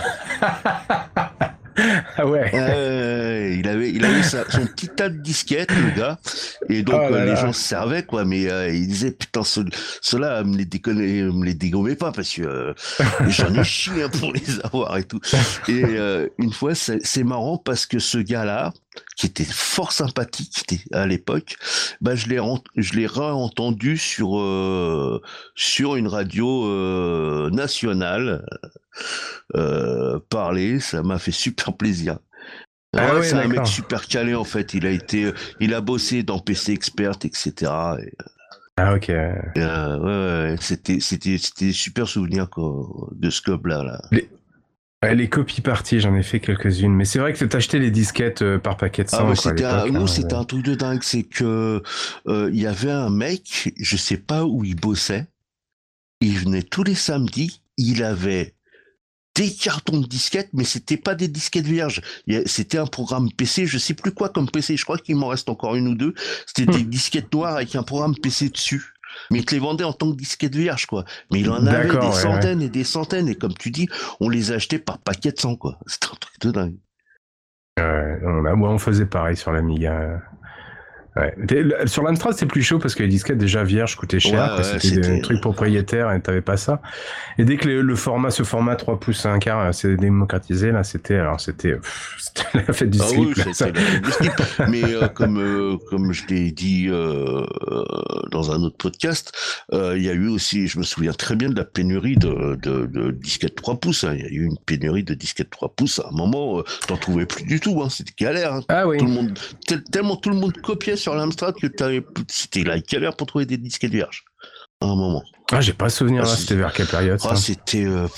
Ah ouais. Euh, il avait, il avait sa, son petit tas de disquettes, le gars, et donc Oh euh, là les là. gens se servaient, quoi, mais euh, il disait putain, ce, ceux-là me les déconnez, me les dégommez pas, parce que euh, j'en ai chié hein, pour les avoir et tout. Et euh, une fois, c'est, c'est marrant parce que ce gars-là, qui était fort sympathique qui était à l'époque, bah je l'ai je l'ai réentendu sur euh, sur une radio euh, nationale euh, parler, ça m'a fait super plaisir. Ah Ouais, ouais, c'est un mec d'accord. super calé en fait. Il a été, il a bossé dans P C Expert, et cetera. Et, Ah ok. euh, ouais, ouais, c'était, c'était, c'était des super souvenirs quoi, de ce club-là. Là. Les... Ouais, les copies parties, j'en ai fait quelques-unes, mais c'est vrai que t'achetais les disquettes euh, par paquet de Ah cent ouais, quoi à c'était un, l'époque. nous Hein, c'était ouais. un truc de dingue. C'est que euh, il y avait un mec, je sais pas où il bossait. Il venait tous les samedis. Il avait des cartons de disquettes, mais c'était pas des disquettes vierges. C'était un programme P C, je sais plus quoi comme P C, je crois qu'il m'en reste encore une ou deux. C'était des disquettes noires avec un programme P C dessus. Mais il te les vendait en tant que disquettes vierges, quoi. Mais il en avait des D'accord, ouais, ouais. centaines et des centaines, et comme tu dis, on les achetait par paquet de cent, quoi. C'était un truc de dingue. Ouais, on, a, ouais, on faisait pareil sur l'Amiga. Ouais. Sur l'Amstrad, c'est plus chaud parce que les disquettes déjà vierges coûtaient Ouais, cher, quoi. ouais, C'était des c'était... trucs propriétaires et t'avais pas ça. Et dès que le, le format, ce format trois pouces un quart s'est démocratisé, là, c'était, alors c'était, pff, c'était la fête du Ah slip, oui, là, ça. c'était la fête du slip. Mais euh, comme euh, comme je l'ai dit euh, dans un autre podcast, euh, il y a eu aussi, je me souviens très bien de la pénurie de, de, de disquettes trois pouces. Hein. Il y a eu une pénurie de disquettes trois pouces. À un moment, euh, t'en trouvais plus du tout. Hein. C'était galère. Hein. Ah oui. Tout le monde, tel, tellement tout le monde copiait sur l'Amstrad que t'avais, c'était la galère pour trouver des disquettes vierges. À un moment. Ah, j'ai pas souvenir, Ah, là, c'était vers quelle période, ah, ça? c'était euh,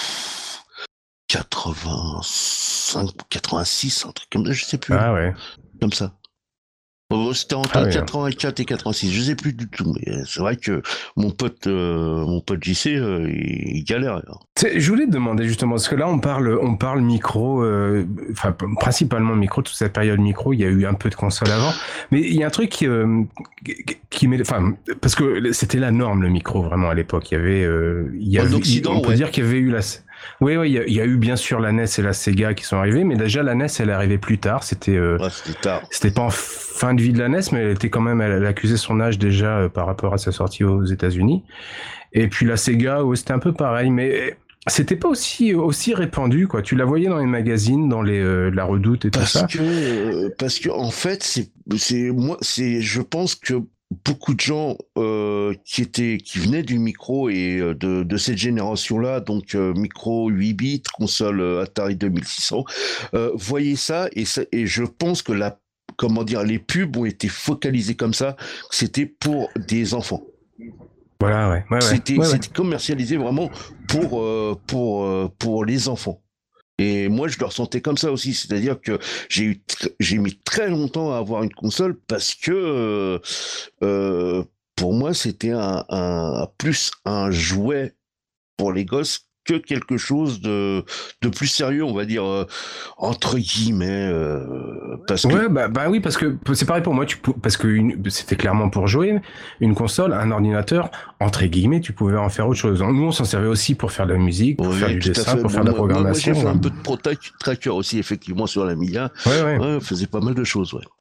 quatre-vingt-cinq, quatre-vingt-six, un truc comme ça, je sais plus. Ah ouais. Comme ça. Oh, c'était entre Ah oui. quatre-vingt-quatre et quatre-vingt-six, je sais plus du tout, mais c'est vrai que mon pote, euh, mon pote J C, euh, il, il galère. Je voulais te demander justement, parce que là on parle, on parle micro, euh, enfin principalement micro, toute cette période micro, il y a eu un peu de console avant, mais il y a un truc qui, euh, qui met, enfin parce que c'était la norme le micro vraiment à l'époque, il y avait, euh, il y En avait, Occident, on peut ouais. dire qu'il y avait eu la, Oui, oui, il y, a- il y a eu bien sûr la N E S et la Sega qui sont arrivées, mais déjà la N E S, elle est arrivée plus tard. C'était, euh, Ouais, c'était tard. c'était pas en fin de vie de la N E S, mais elle était quand même, elle, elle accusait son âge déjà euh, par rapport à sa sortie aux États-Unis. Et puis la Sega, ouais, c'était un peu pareil, mais c'était pas aussi aussi répandu, quoi. Tu la voyais dans les magazines, dans les euh, la Redoute et tout Parce ça. que, euh, parce que en fait, c'est, c'est moi, c'est, je pense que beaucoup de gens euh, qui étaient, qui venaient du micro et euh, de, de cette génération-là, donc euh, micro huit bits, console euh, Atari deux mille six cents, euh, voyaient ça et, ça et je pense que la, comment dire, les pubs ont été focalisées comme ça, que c'était pour des enfants. Voilà, ouais, ouais, ouais, C'était, ouais, ouais. c'était commercialisé vraiment pour euh, pour euh, pour les enfants. Et moi, je le ressentais comme ça aussi, c'est-à-dire que j'ai eu, tr- j'ai mis très longtemps à avoir une console parce que euh, euh, pour moi, c'était un, un plus un jouet pour les gosses que quelque chose de de plus sérieux, on va dire euh, entre guillemets, euh, parce que Ouais, bah, bah oui, parce que c'est pareil pour moi, tu pou- parce que une- c'était clairement pour jouer, une console, un ordinateur, entre guillemets, tu pouvais en faire autre chose. Nous, on s'en servait aussi pour faire de la musique, pour faire oui, du tout à dessin, fait. pour Bon, faire de la moi, moi, moi, j'ai programmation. fait Ouais, un peu de Pro Track- Tracker aussi, effectivement, sur l'Amiga. ouais. Ouais. Ouais, on faisait pas mal de choses, ouais.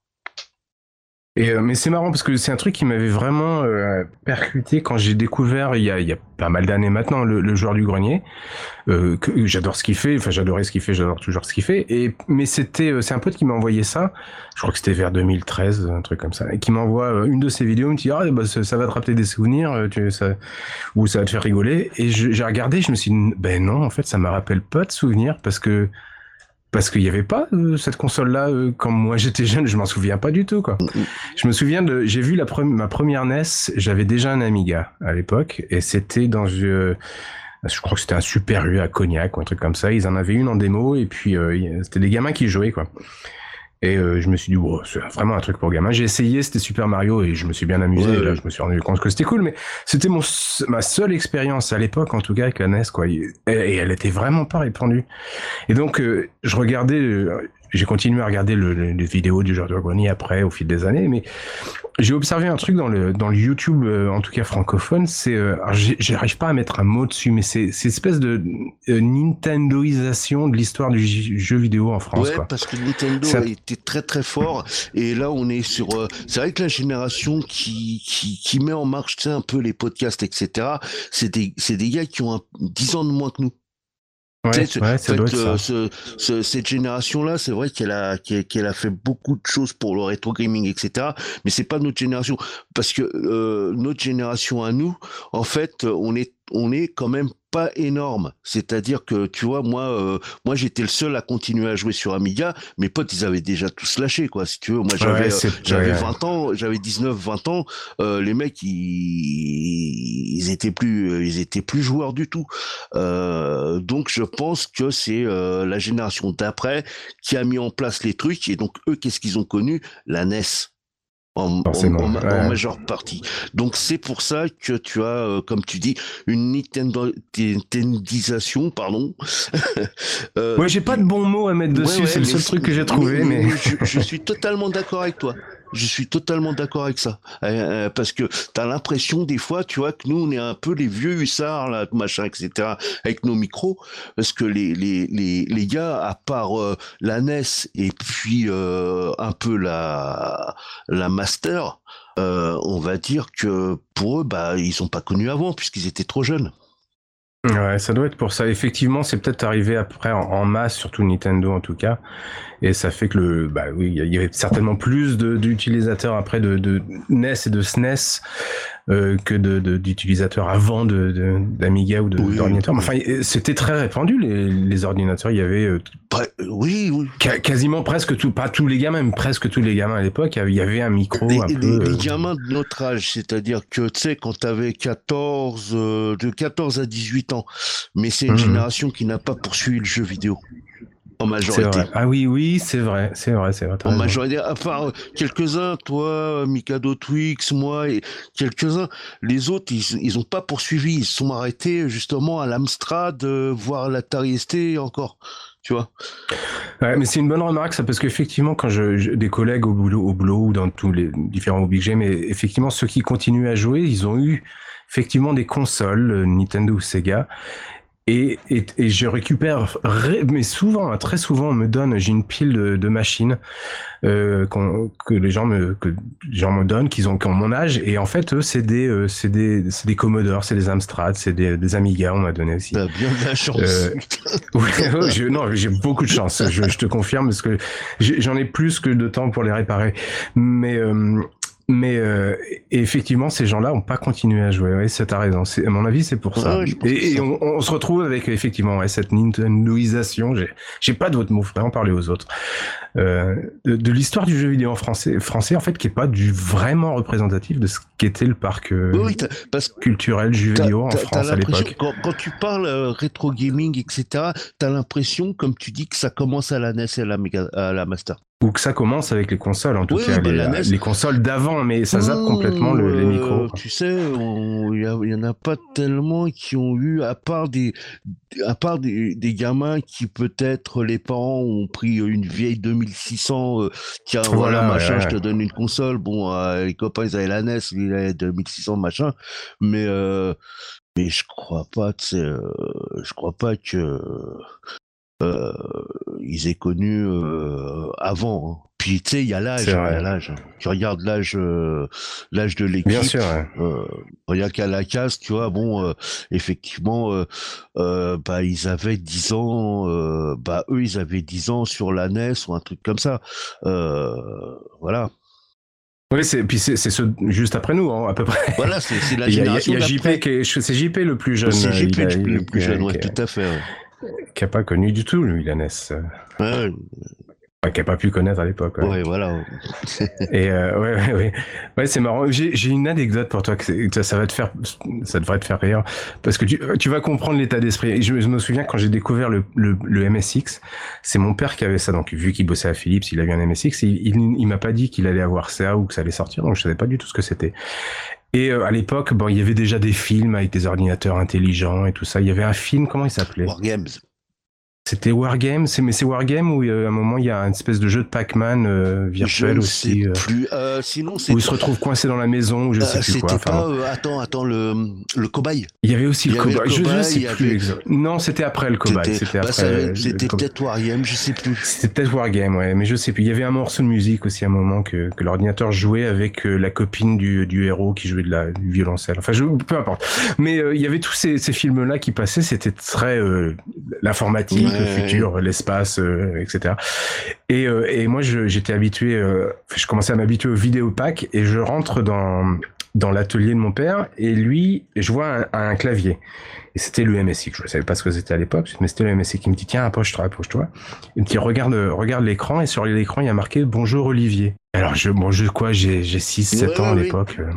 Et, euh, mais c'est marrant parce que c'est un truc qui m'avait vraiment euh, percuté quand j'ai découvert, il y a, il y a pas mal d'années maintenant, le, le joueur du grenier. Euh, que, j'adore ce qu'il fait, enfin j'adorais ce qu'il fait, j'adore toujours ce qu'il fait. Et mais c'était, euh, c'est un pote qui m'a envoyé ça. Je crois que c'était vers deux mille treize, un truc comme ça, et qui m'envoie euh, une de ses vidéos, il me dit ah bah ça, ça va te rappeler des souvenirs, euh, tu, ça, ou ça va te faire rigoler. Et je- j'ai regardé, je me suis dit ben non, en fait ça me rappelle pas de souvenirs parce que parce qu'il y avait pas euh, cette console-là euh, quand moi j'étais jeune, je m'en souviens pas du tout quoi. Je me souviens de, j'ai vu la pre- ma première N E S, j'avais déjà un Amiga à l'époque et c'était dans euh, je crois que c'était un Super U à Cognac ou un truc comme ça. Ils en avaient une en démo et puis euh, c'était des gamins qui jouaient quoi. Et euh, je me suis dit, wow, c'est vraiment un truc pour gamins. J'ai essayé, c'était Super Mario et je me suis bien amusé. Ouais, Et là, ouais. je me suis rendu compte que c'était cool, mais c'était mon ma seule expérience à l'époque, en tout cas, avec la N E S, quoi. Et, et elle était vraiment pas répandue. Et donc, euh, je regardais, euh, j'ai continué à regarder le, le- les vidéos du genre de grenier après, au fil des années, mais j'ai observé un truc dans le dans le YouTube, euh, en tout cas francophone, c'est, euh, alors j'ai- j'arrive pas à mettre un mot dessus, mais c'est c'est espèce de euh, Nintendoisation de l'histoire du j- jeu vidéo en France, Ouais, quoi. parce que Nintendo Ça, a été très très fort et là on est sur. euh, c'est vrai que la génération qui qui qui met en marche, tu sais, un peu les podcasts, et cetera. C'est des c'est des gars qui ont un, dix ans de moins que nous. Tu sais, ouais, ce- ouais, en ça doit fait, être euh, ça. ce, ce- cette génération-là, c'est vrai qu'elle a qu'elle qu'elle a fait beaucoup de choses pour le rétro gaming, et cetera. Mais c'est pas notre génération parce que euh, notre génération à nous, en fait, on est on est quand même pas énorme. C'est-à-dire que tu vois, moi, euh, moi, j'étais le seul à continuer à jouer sur Amiga. Mes potes, ils avaient déjà tous lâché, quoi. Si tu veux, moi, Ouais, j'avais euh, c'est j'avais ouais, ouais. vingt ans, j'avais dix-neuf, vingt ans. Euh, les mecs, ils, ils étaient plus, ils étaient plus joueurs du tout. Euh, donc je pense que c'est euh, la génération d'après qui a mis en place les trucs et donc eux qu'est-ce qu'ils ont connu? La N E S. En, en, Forcément. en, en Ouais. majeure partie. Donc c'est pour ça que tu as, euh, comme tu dis, une Nintendo, Nintendisation, pardon. euh, Ouais, j'ai pas de qui, bons mots à mettre Ouais, dessus, ouais, c'est le mais, seul c'est- truc que j'ai mais, trouvé, mais, mais mais je, je suis totalement d'accord avec toi. Je suis totalement d'accord avec ça. Euh, euh, parce que t'as l'impression des fois, tu vois, que nous, on est un peu les vieux hussards, là, machin, et cetera, avec nos micros. Parce que les, les, les, les gars, à part euh, la N E S et puis euh, un peu la, la Master, euh, on va dire que pour eux, bah, ils sont pas connus avant, puisqu'ils étaient trop jeunes. ouais, ça doit être pour ça. Effectivement, c'est peut-être arrivé après en, en masse, surtout Nintendo en tout cas. Et ça fait que le, bah oui, il y a- il y avait certainement plus de, d'utilisateurs après de, de N E S et de S N E S euh, que de, de- d'utilisateurs avant de, de- d'Amiga ou de, Oui, d'ordinateurs. Mais oui. enfin, c'était très répandu les, les ordinateurs. Il y avait euh, Bre- oui, oui. ca- quasiment presque tout, pas tous les gamins, mais presque tous les gamins à l'époque. Il y avait un micro Les, un les, peu. les euh, gamins de notre âge, c'est-à-dire que, tu sais, quand t'avais quatorze, euh, de quatorze à dix-huit ans, mais c'est une hum, génération qui n'a pas poursuivi le jeu vidéo, en c'est majorité. vrai. Ah oui, oui, c'est vrai, c'est vrai, c'est vrai. T'as En raison. majorité, à part euh, quelques-uns, toi, Mikado Twix, moi, et quelques-uns, les autres, ils, ils ont pas poursuivi, ils se sont arrêtés justement à l'Amstrad, euh, voire l'Atari S T encore, tu vois. Ouais, mais c'est une bonne remarque, ça, parce qu'effectivement, quand je, je- des collègues au boulot, au boulot ou dans tous les différents hobbies que j'ai, mais effectivement, ceux qui continuent à jouer, ils ont eu effectivement des consoles, euh, Nintendo ou Sega, Et, et, et je récupère, mais souvent, très souvent, on me donne, j'ai une pile de, de machines euh, que les gens me, que les gens me donnent, qu'ils ont, qui ont mon âge, et en fait, eux, c'est des, euh, c'est des, c'est des Commodore, c'est des Amstrad, c'est des, des Amiga, on m'a donné aussi. T'as bien de la chance. Euh, ouais, je, non, j'ai beaucoup de chance, je, je te confirme, parce que j'en ai plus que de temps pour les réparer. Mais euh, Mais euh, effectivement, ces gens-là n'ont pas continué à jouer. Oui, ça t'as raison. C'est, à mon avis, c'est pour ça. Ouais, je pense que et et ça. on, on se retrouve avec effectivement ouais, cette Nintendoisation. J'ai, j'ai pas d'autres mots. Faudrait en parler aux autres. Euh, de, de l'histoire du jeu vidéo en français, français en fait, qui est pas du vraiment représentatif de ce qu'était le parc euh, Oui, oui, t'as- parce que culturel jeu t'as, vidéo en t'as- t'as France à l'impression, l'époque. quand, quand tu parles euh, rétro gaming, et cetera, t'as l'impression, comme tu dis, que ça commence à la N E S et à la, Mega- à la Master. Ou que ça commence avec les consoles, en tout Oui, cas oui, bah, les, la N E S. les consoles d'avant, mais ça zappe complètement le, les micros. Euh, Quoi. tu sais, on- il y, a- il y en a pas tellement qui ont eu, à part des, à part des, des gamins qui peut-être les parents ont pris une vieille deux mille six cents, euh, tiens voilà Voilà, ouais, machin, ouais. je te donne une console. Bon, euh, les copains ils avaient la N E S, il avait deux mille six cents machin, mais euh, mais je crois pas, tu sais, euh, je crois pas que euh, ils aient connu euh, avant. Hein. Puis tu sais, il y a l'âge, C'est hein, il y a vrai. l'âge. Tu regardes l'âge, euh, l'âge de Bien l'équipe. sûr. Ouais. Euh, regarde qu'à la case, tu vois, bon, euh, effectivement, euh, euh, bah ils avaient dix ans, euh, bah eux ils avaient dix ans sur la N E S ou un truc comme ça. Euh, voilà. Oui, c'est puis c'est c'est ceux juste après nous, hein, à peu près. Voilà, c'est c'est la Il y a, il y a, il génération y a J P d'après. qui est, c'est J P le plus jeune. C'est Il J P a, le il, le plus il a, jeune, ouais, qui, tout à fait. Ouais. a, qui a pas connu du tout lui la N E S, Ouais, enfin, qui a pas pu connaître à l'époque. Ouais. ouais, voilà. Et euh, ouais, ouais, ouais, ouais, c'est marrant. J'ai j'ai une anecdote pour toi que c'est- ça, ça va te faire, ça devrait te faire rire parce que tu, tu vas comprendre l'état d'esprit. Je, je me souviens quand j'ai découvert le, le, le M S X, c'est mon père qui avait ça. Donc vu qu'il bossait à Philips, il avait un M S X. Et il, il, il m'a pas dit qu'il allait avoir ça ou que ça allait sortir, donc je savais pas du tout ce que c'était. Et euh, à l'époque, bon, il y avait déjà des films avec des ordinateurs intelligents et tout ça. Il y avait un film, comment il s'appelait ? Wargames. C'était Wargame, c'est mais c'est Wargame où euh, à un moment il y a une espèce de jeu de Pac-Man euh, virtuel je aussi. sais Euh, plus. Euh, sinon, c'est. où il se retrouve coincé dans la maison ou je Euh, sais plus c'était quoi. Enfin, pas. bon. Euh, attends, attends, le, le cobaye. Il y avait aussi Il le y avait cobaye. le Je, je cobaye, sais il y plus avait- exactement. Non, c'était après le cobaye. C'était C'était bah, après. ça avait- le c'était cobaye. peut-être Wargame, je sais plus. C'était peut-être Wargame, ouais, mais je sais plus. Il y avait un morceau de musique aussi à un moment que, que l'ordinateur jouait avec euh, la copine du, du héros qui jouait de la du violoncelle. Enfin, je, peu importe. Mais euh, il y avait tous ces, ces films-là qui passaient. C'était très euh, l'informatique, Ouais, le futur, l'espace, euh, et cetera. Et, euh, et moi, je, j'étais habitué. Euh, je commençais à m'habituer au vidéopack et je rentre dans dans l'atelier de mon père et lui, je vois un, un clavier. Et c'était le M S X. Je ne savais pas ce que c'était à l'époque, mais c'était le M S X qui me dit tiens, approche-toi, approche-toi. Il me dit regarde, regarde l'écran et sur l'écran il y a marqué bonjour Olivier. Alors je, bon, je quoi, j'ai j'ai six sept Ouais, ans à ouais, l'époque. euh.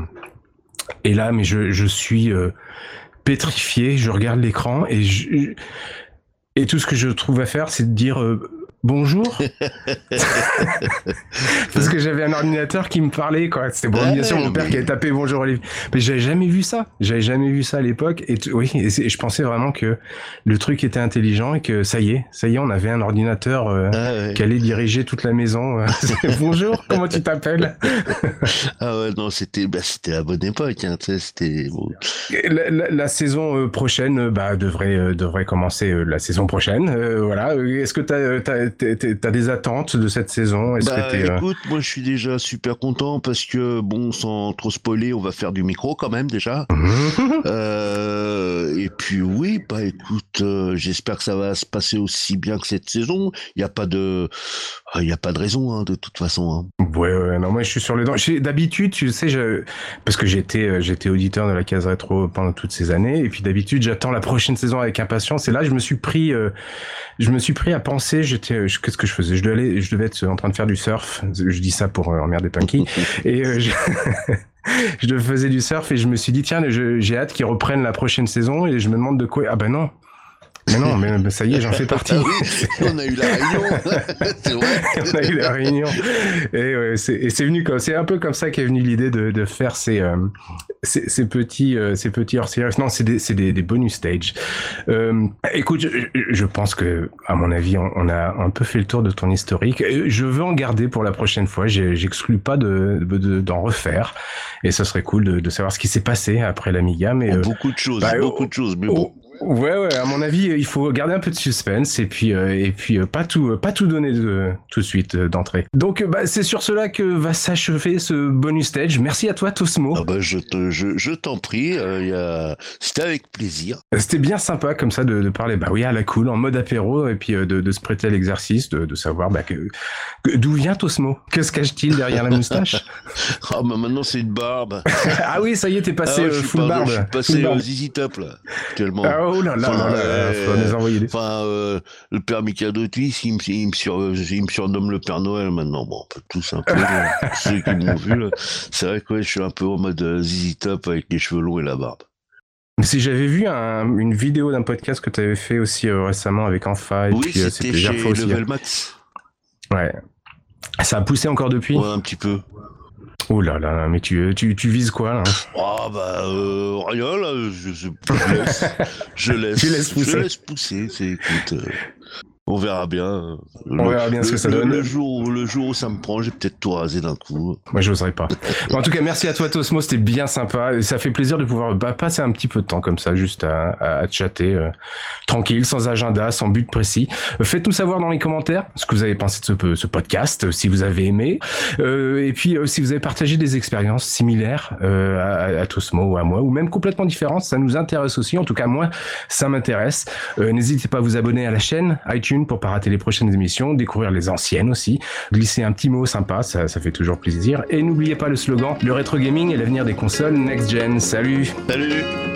Et là, mais je je suis euh, pétrifié. Je regarde l'écran et je, et tout ce que je trouve à faire, c'est de dire euh, bonjour. Parce que j'avais un ordinateur qui me parlait, quoi. C'était bon, Ouais, bien sûr, mon mais- père qui avait tapé bonjour Olivier. Mais j'avais jamais vu ça. J'avais jamais vu ça à l'époque. Et t- oui, et c'est- je pensais vraiment que le truc était intelligent et que ça y est, ça y est, on avait un ordinateur euh, Ah ouais. qui allait diriger toute la maison. Bonjour, comment tu t'appelles? Ah ouais, non, c'était bah, c'était la bonne époque, hein, tu sais, c'était bon. La, la, la saison euh, prochaine, euh, bah, devrait euh, devrait commencer euh, la saison prochaine. Euh, voilà. Est-ce que t'as t'as t'as, t'as, t'as des attentes de cette saison? Est-ce Bah que t'es euh... écoute, moi je suis déjà super content parce que bon, sans trop spoiler, on va faire du micro quand même déjà. Euh, et puis oui, bah écoute, euh, j'espère que ça va se passer aussi bien que cette saison. Il y a pas de, il y a pas de raison hein, de toute façon. Hein. Ouais, ouais, non, moi je suis sur les dents. J'ai- D'habitude, tu sais, je... parce que j'étais, euh, j'étais auditeur de la case rétro pendant toutes ces années, et puis d'habitude, j'attends la prochaine saison avec impatience. Et là, je me suis pris, euh, je me suis pris à penser. J'étais, je- qu'est-ce que je faisais? Je devais, aller, je devais être en train de faire du surf. Je dis ça pour euh, emmerder Punky. Et euh, je... je faisais du surf et je me suis dit tiens, je- j'ai hâte qu'ils reprennent la prochaine saison. Et je me demande de quoi. Ah ben non. Mais non, mais, mais ça y est, j'en fais partie. Ah oui, on a eu la réunion. C'est vrai. On a eu la réunion. Et, ouais, c'est, et c'est venu comme, c'est un peu comme ça qu'est venue l'idée de, de faire ces, euh, ces, ces petits, euh, ces petits hors-séries. Non, c'est des, c'est des, des bonus stages. Euh, écoute, je, je pense que, à mon avis, on, on a un peu fait le tour de ton historique. Je veux en garder pour la prochaine fois. J'ai, j'exclus pas de, de, d'en refaire. Et ce serait cool de, de savoir ce qui s'est passé après l'Amiga. Mais Bon, euh, beaucoup de choses, bah, beaucoup oh, de choses, mais oh, bon. Ouais, ouais, à mon avis, il faut garder un peu de suspense et puis, euh, et puis euh, pas, tout, pas tout donner de, tout de suite euh, d'entrée. Donc, bah, c'est sur cela que va s'achever ce bonus stage. Merci à toi, Tosmo. Ah bah, je, te, je, je t'en prie, euh, y a... c'était avec plaisir. C'était bien sympa comme ça de, de parler, bah oui, à la cool, en mode apéro, et puis euh, de, de se prêter à l'exercice, de, de savoir bah, que, que, d'où vient Tosmo. Que se cache-t-il derrière la moustache? Ah bah maintenant c'est une barbe. Ah oui, ça y est, t'es passé ah ouais, euh, je suis full pardon, barbe. Je suis passé Full au barbe. Z Z Top là, actuellement. Ah, oh là là, Enfin, là, là, euh, faut nous envoyer des... Enfin, euh, le père Mikadotis, il me, il, me sur, il me surnomme le Père Noël maintenant. Bon, on peut tous un peu, là, ceux qui m'ont vu, là. C'est vrai que ouais, je suis un peu en mode euh, Z Z Top avec les cheveux longs et la barbe. Si j'avais vu un, une vidéo d'un podcast que tu avais fait aussi euh, récemment avec Enfa, et Oui, puis euh, c'était chez Level Max. Ouais. Ça a poussé encore depuis? Ouais, un petit peu. Oh là là, mais tu, tu, tu vises quoi là? Ah bah euh, rien là, je, je, je laisse, je laisse, tu laisses pousser. Je laisse pousser, c'est écoute, euh, on verra bien. On le, verra bien le, ce que ça le, donne. Le jour, le jour où ça me prend, j'ai peut-être tout rasé d'un coup. Moi, j'oserais pas. Bon, en tout cas, merci à toi, Tosmo, c'était bien sympa. Et ça fait plaisir de pouvoir bah, passer un petit peu de temps comme ça, juste à, à, à chatter, euh, tranquille, sans agenda, sans but précis. Euh, faites-nous savoir dans les commentaires ce que vous avez pensé de ce, ce podcast, si vous avez aimé. Euh, et puis, euh, si vous avez partagé des expériences similaires euh, à, à Tosmo ou à moi, ou même complètement différentes, ça nous intéresse aussi. En tout cas, moi, ça m'intéresse. Euh, n'hésitez pas à vous abonner à la chaîne iTunes pour pas rater les prochaines émissions, découvrir les anciennes aussi, glisser un petit mot sympa, ça, ça fait toujours plaisir. Et n'oubliez pas le slogan, le rétro gaming est l'avenir des consoles next gen. Salut! Salut!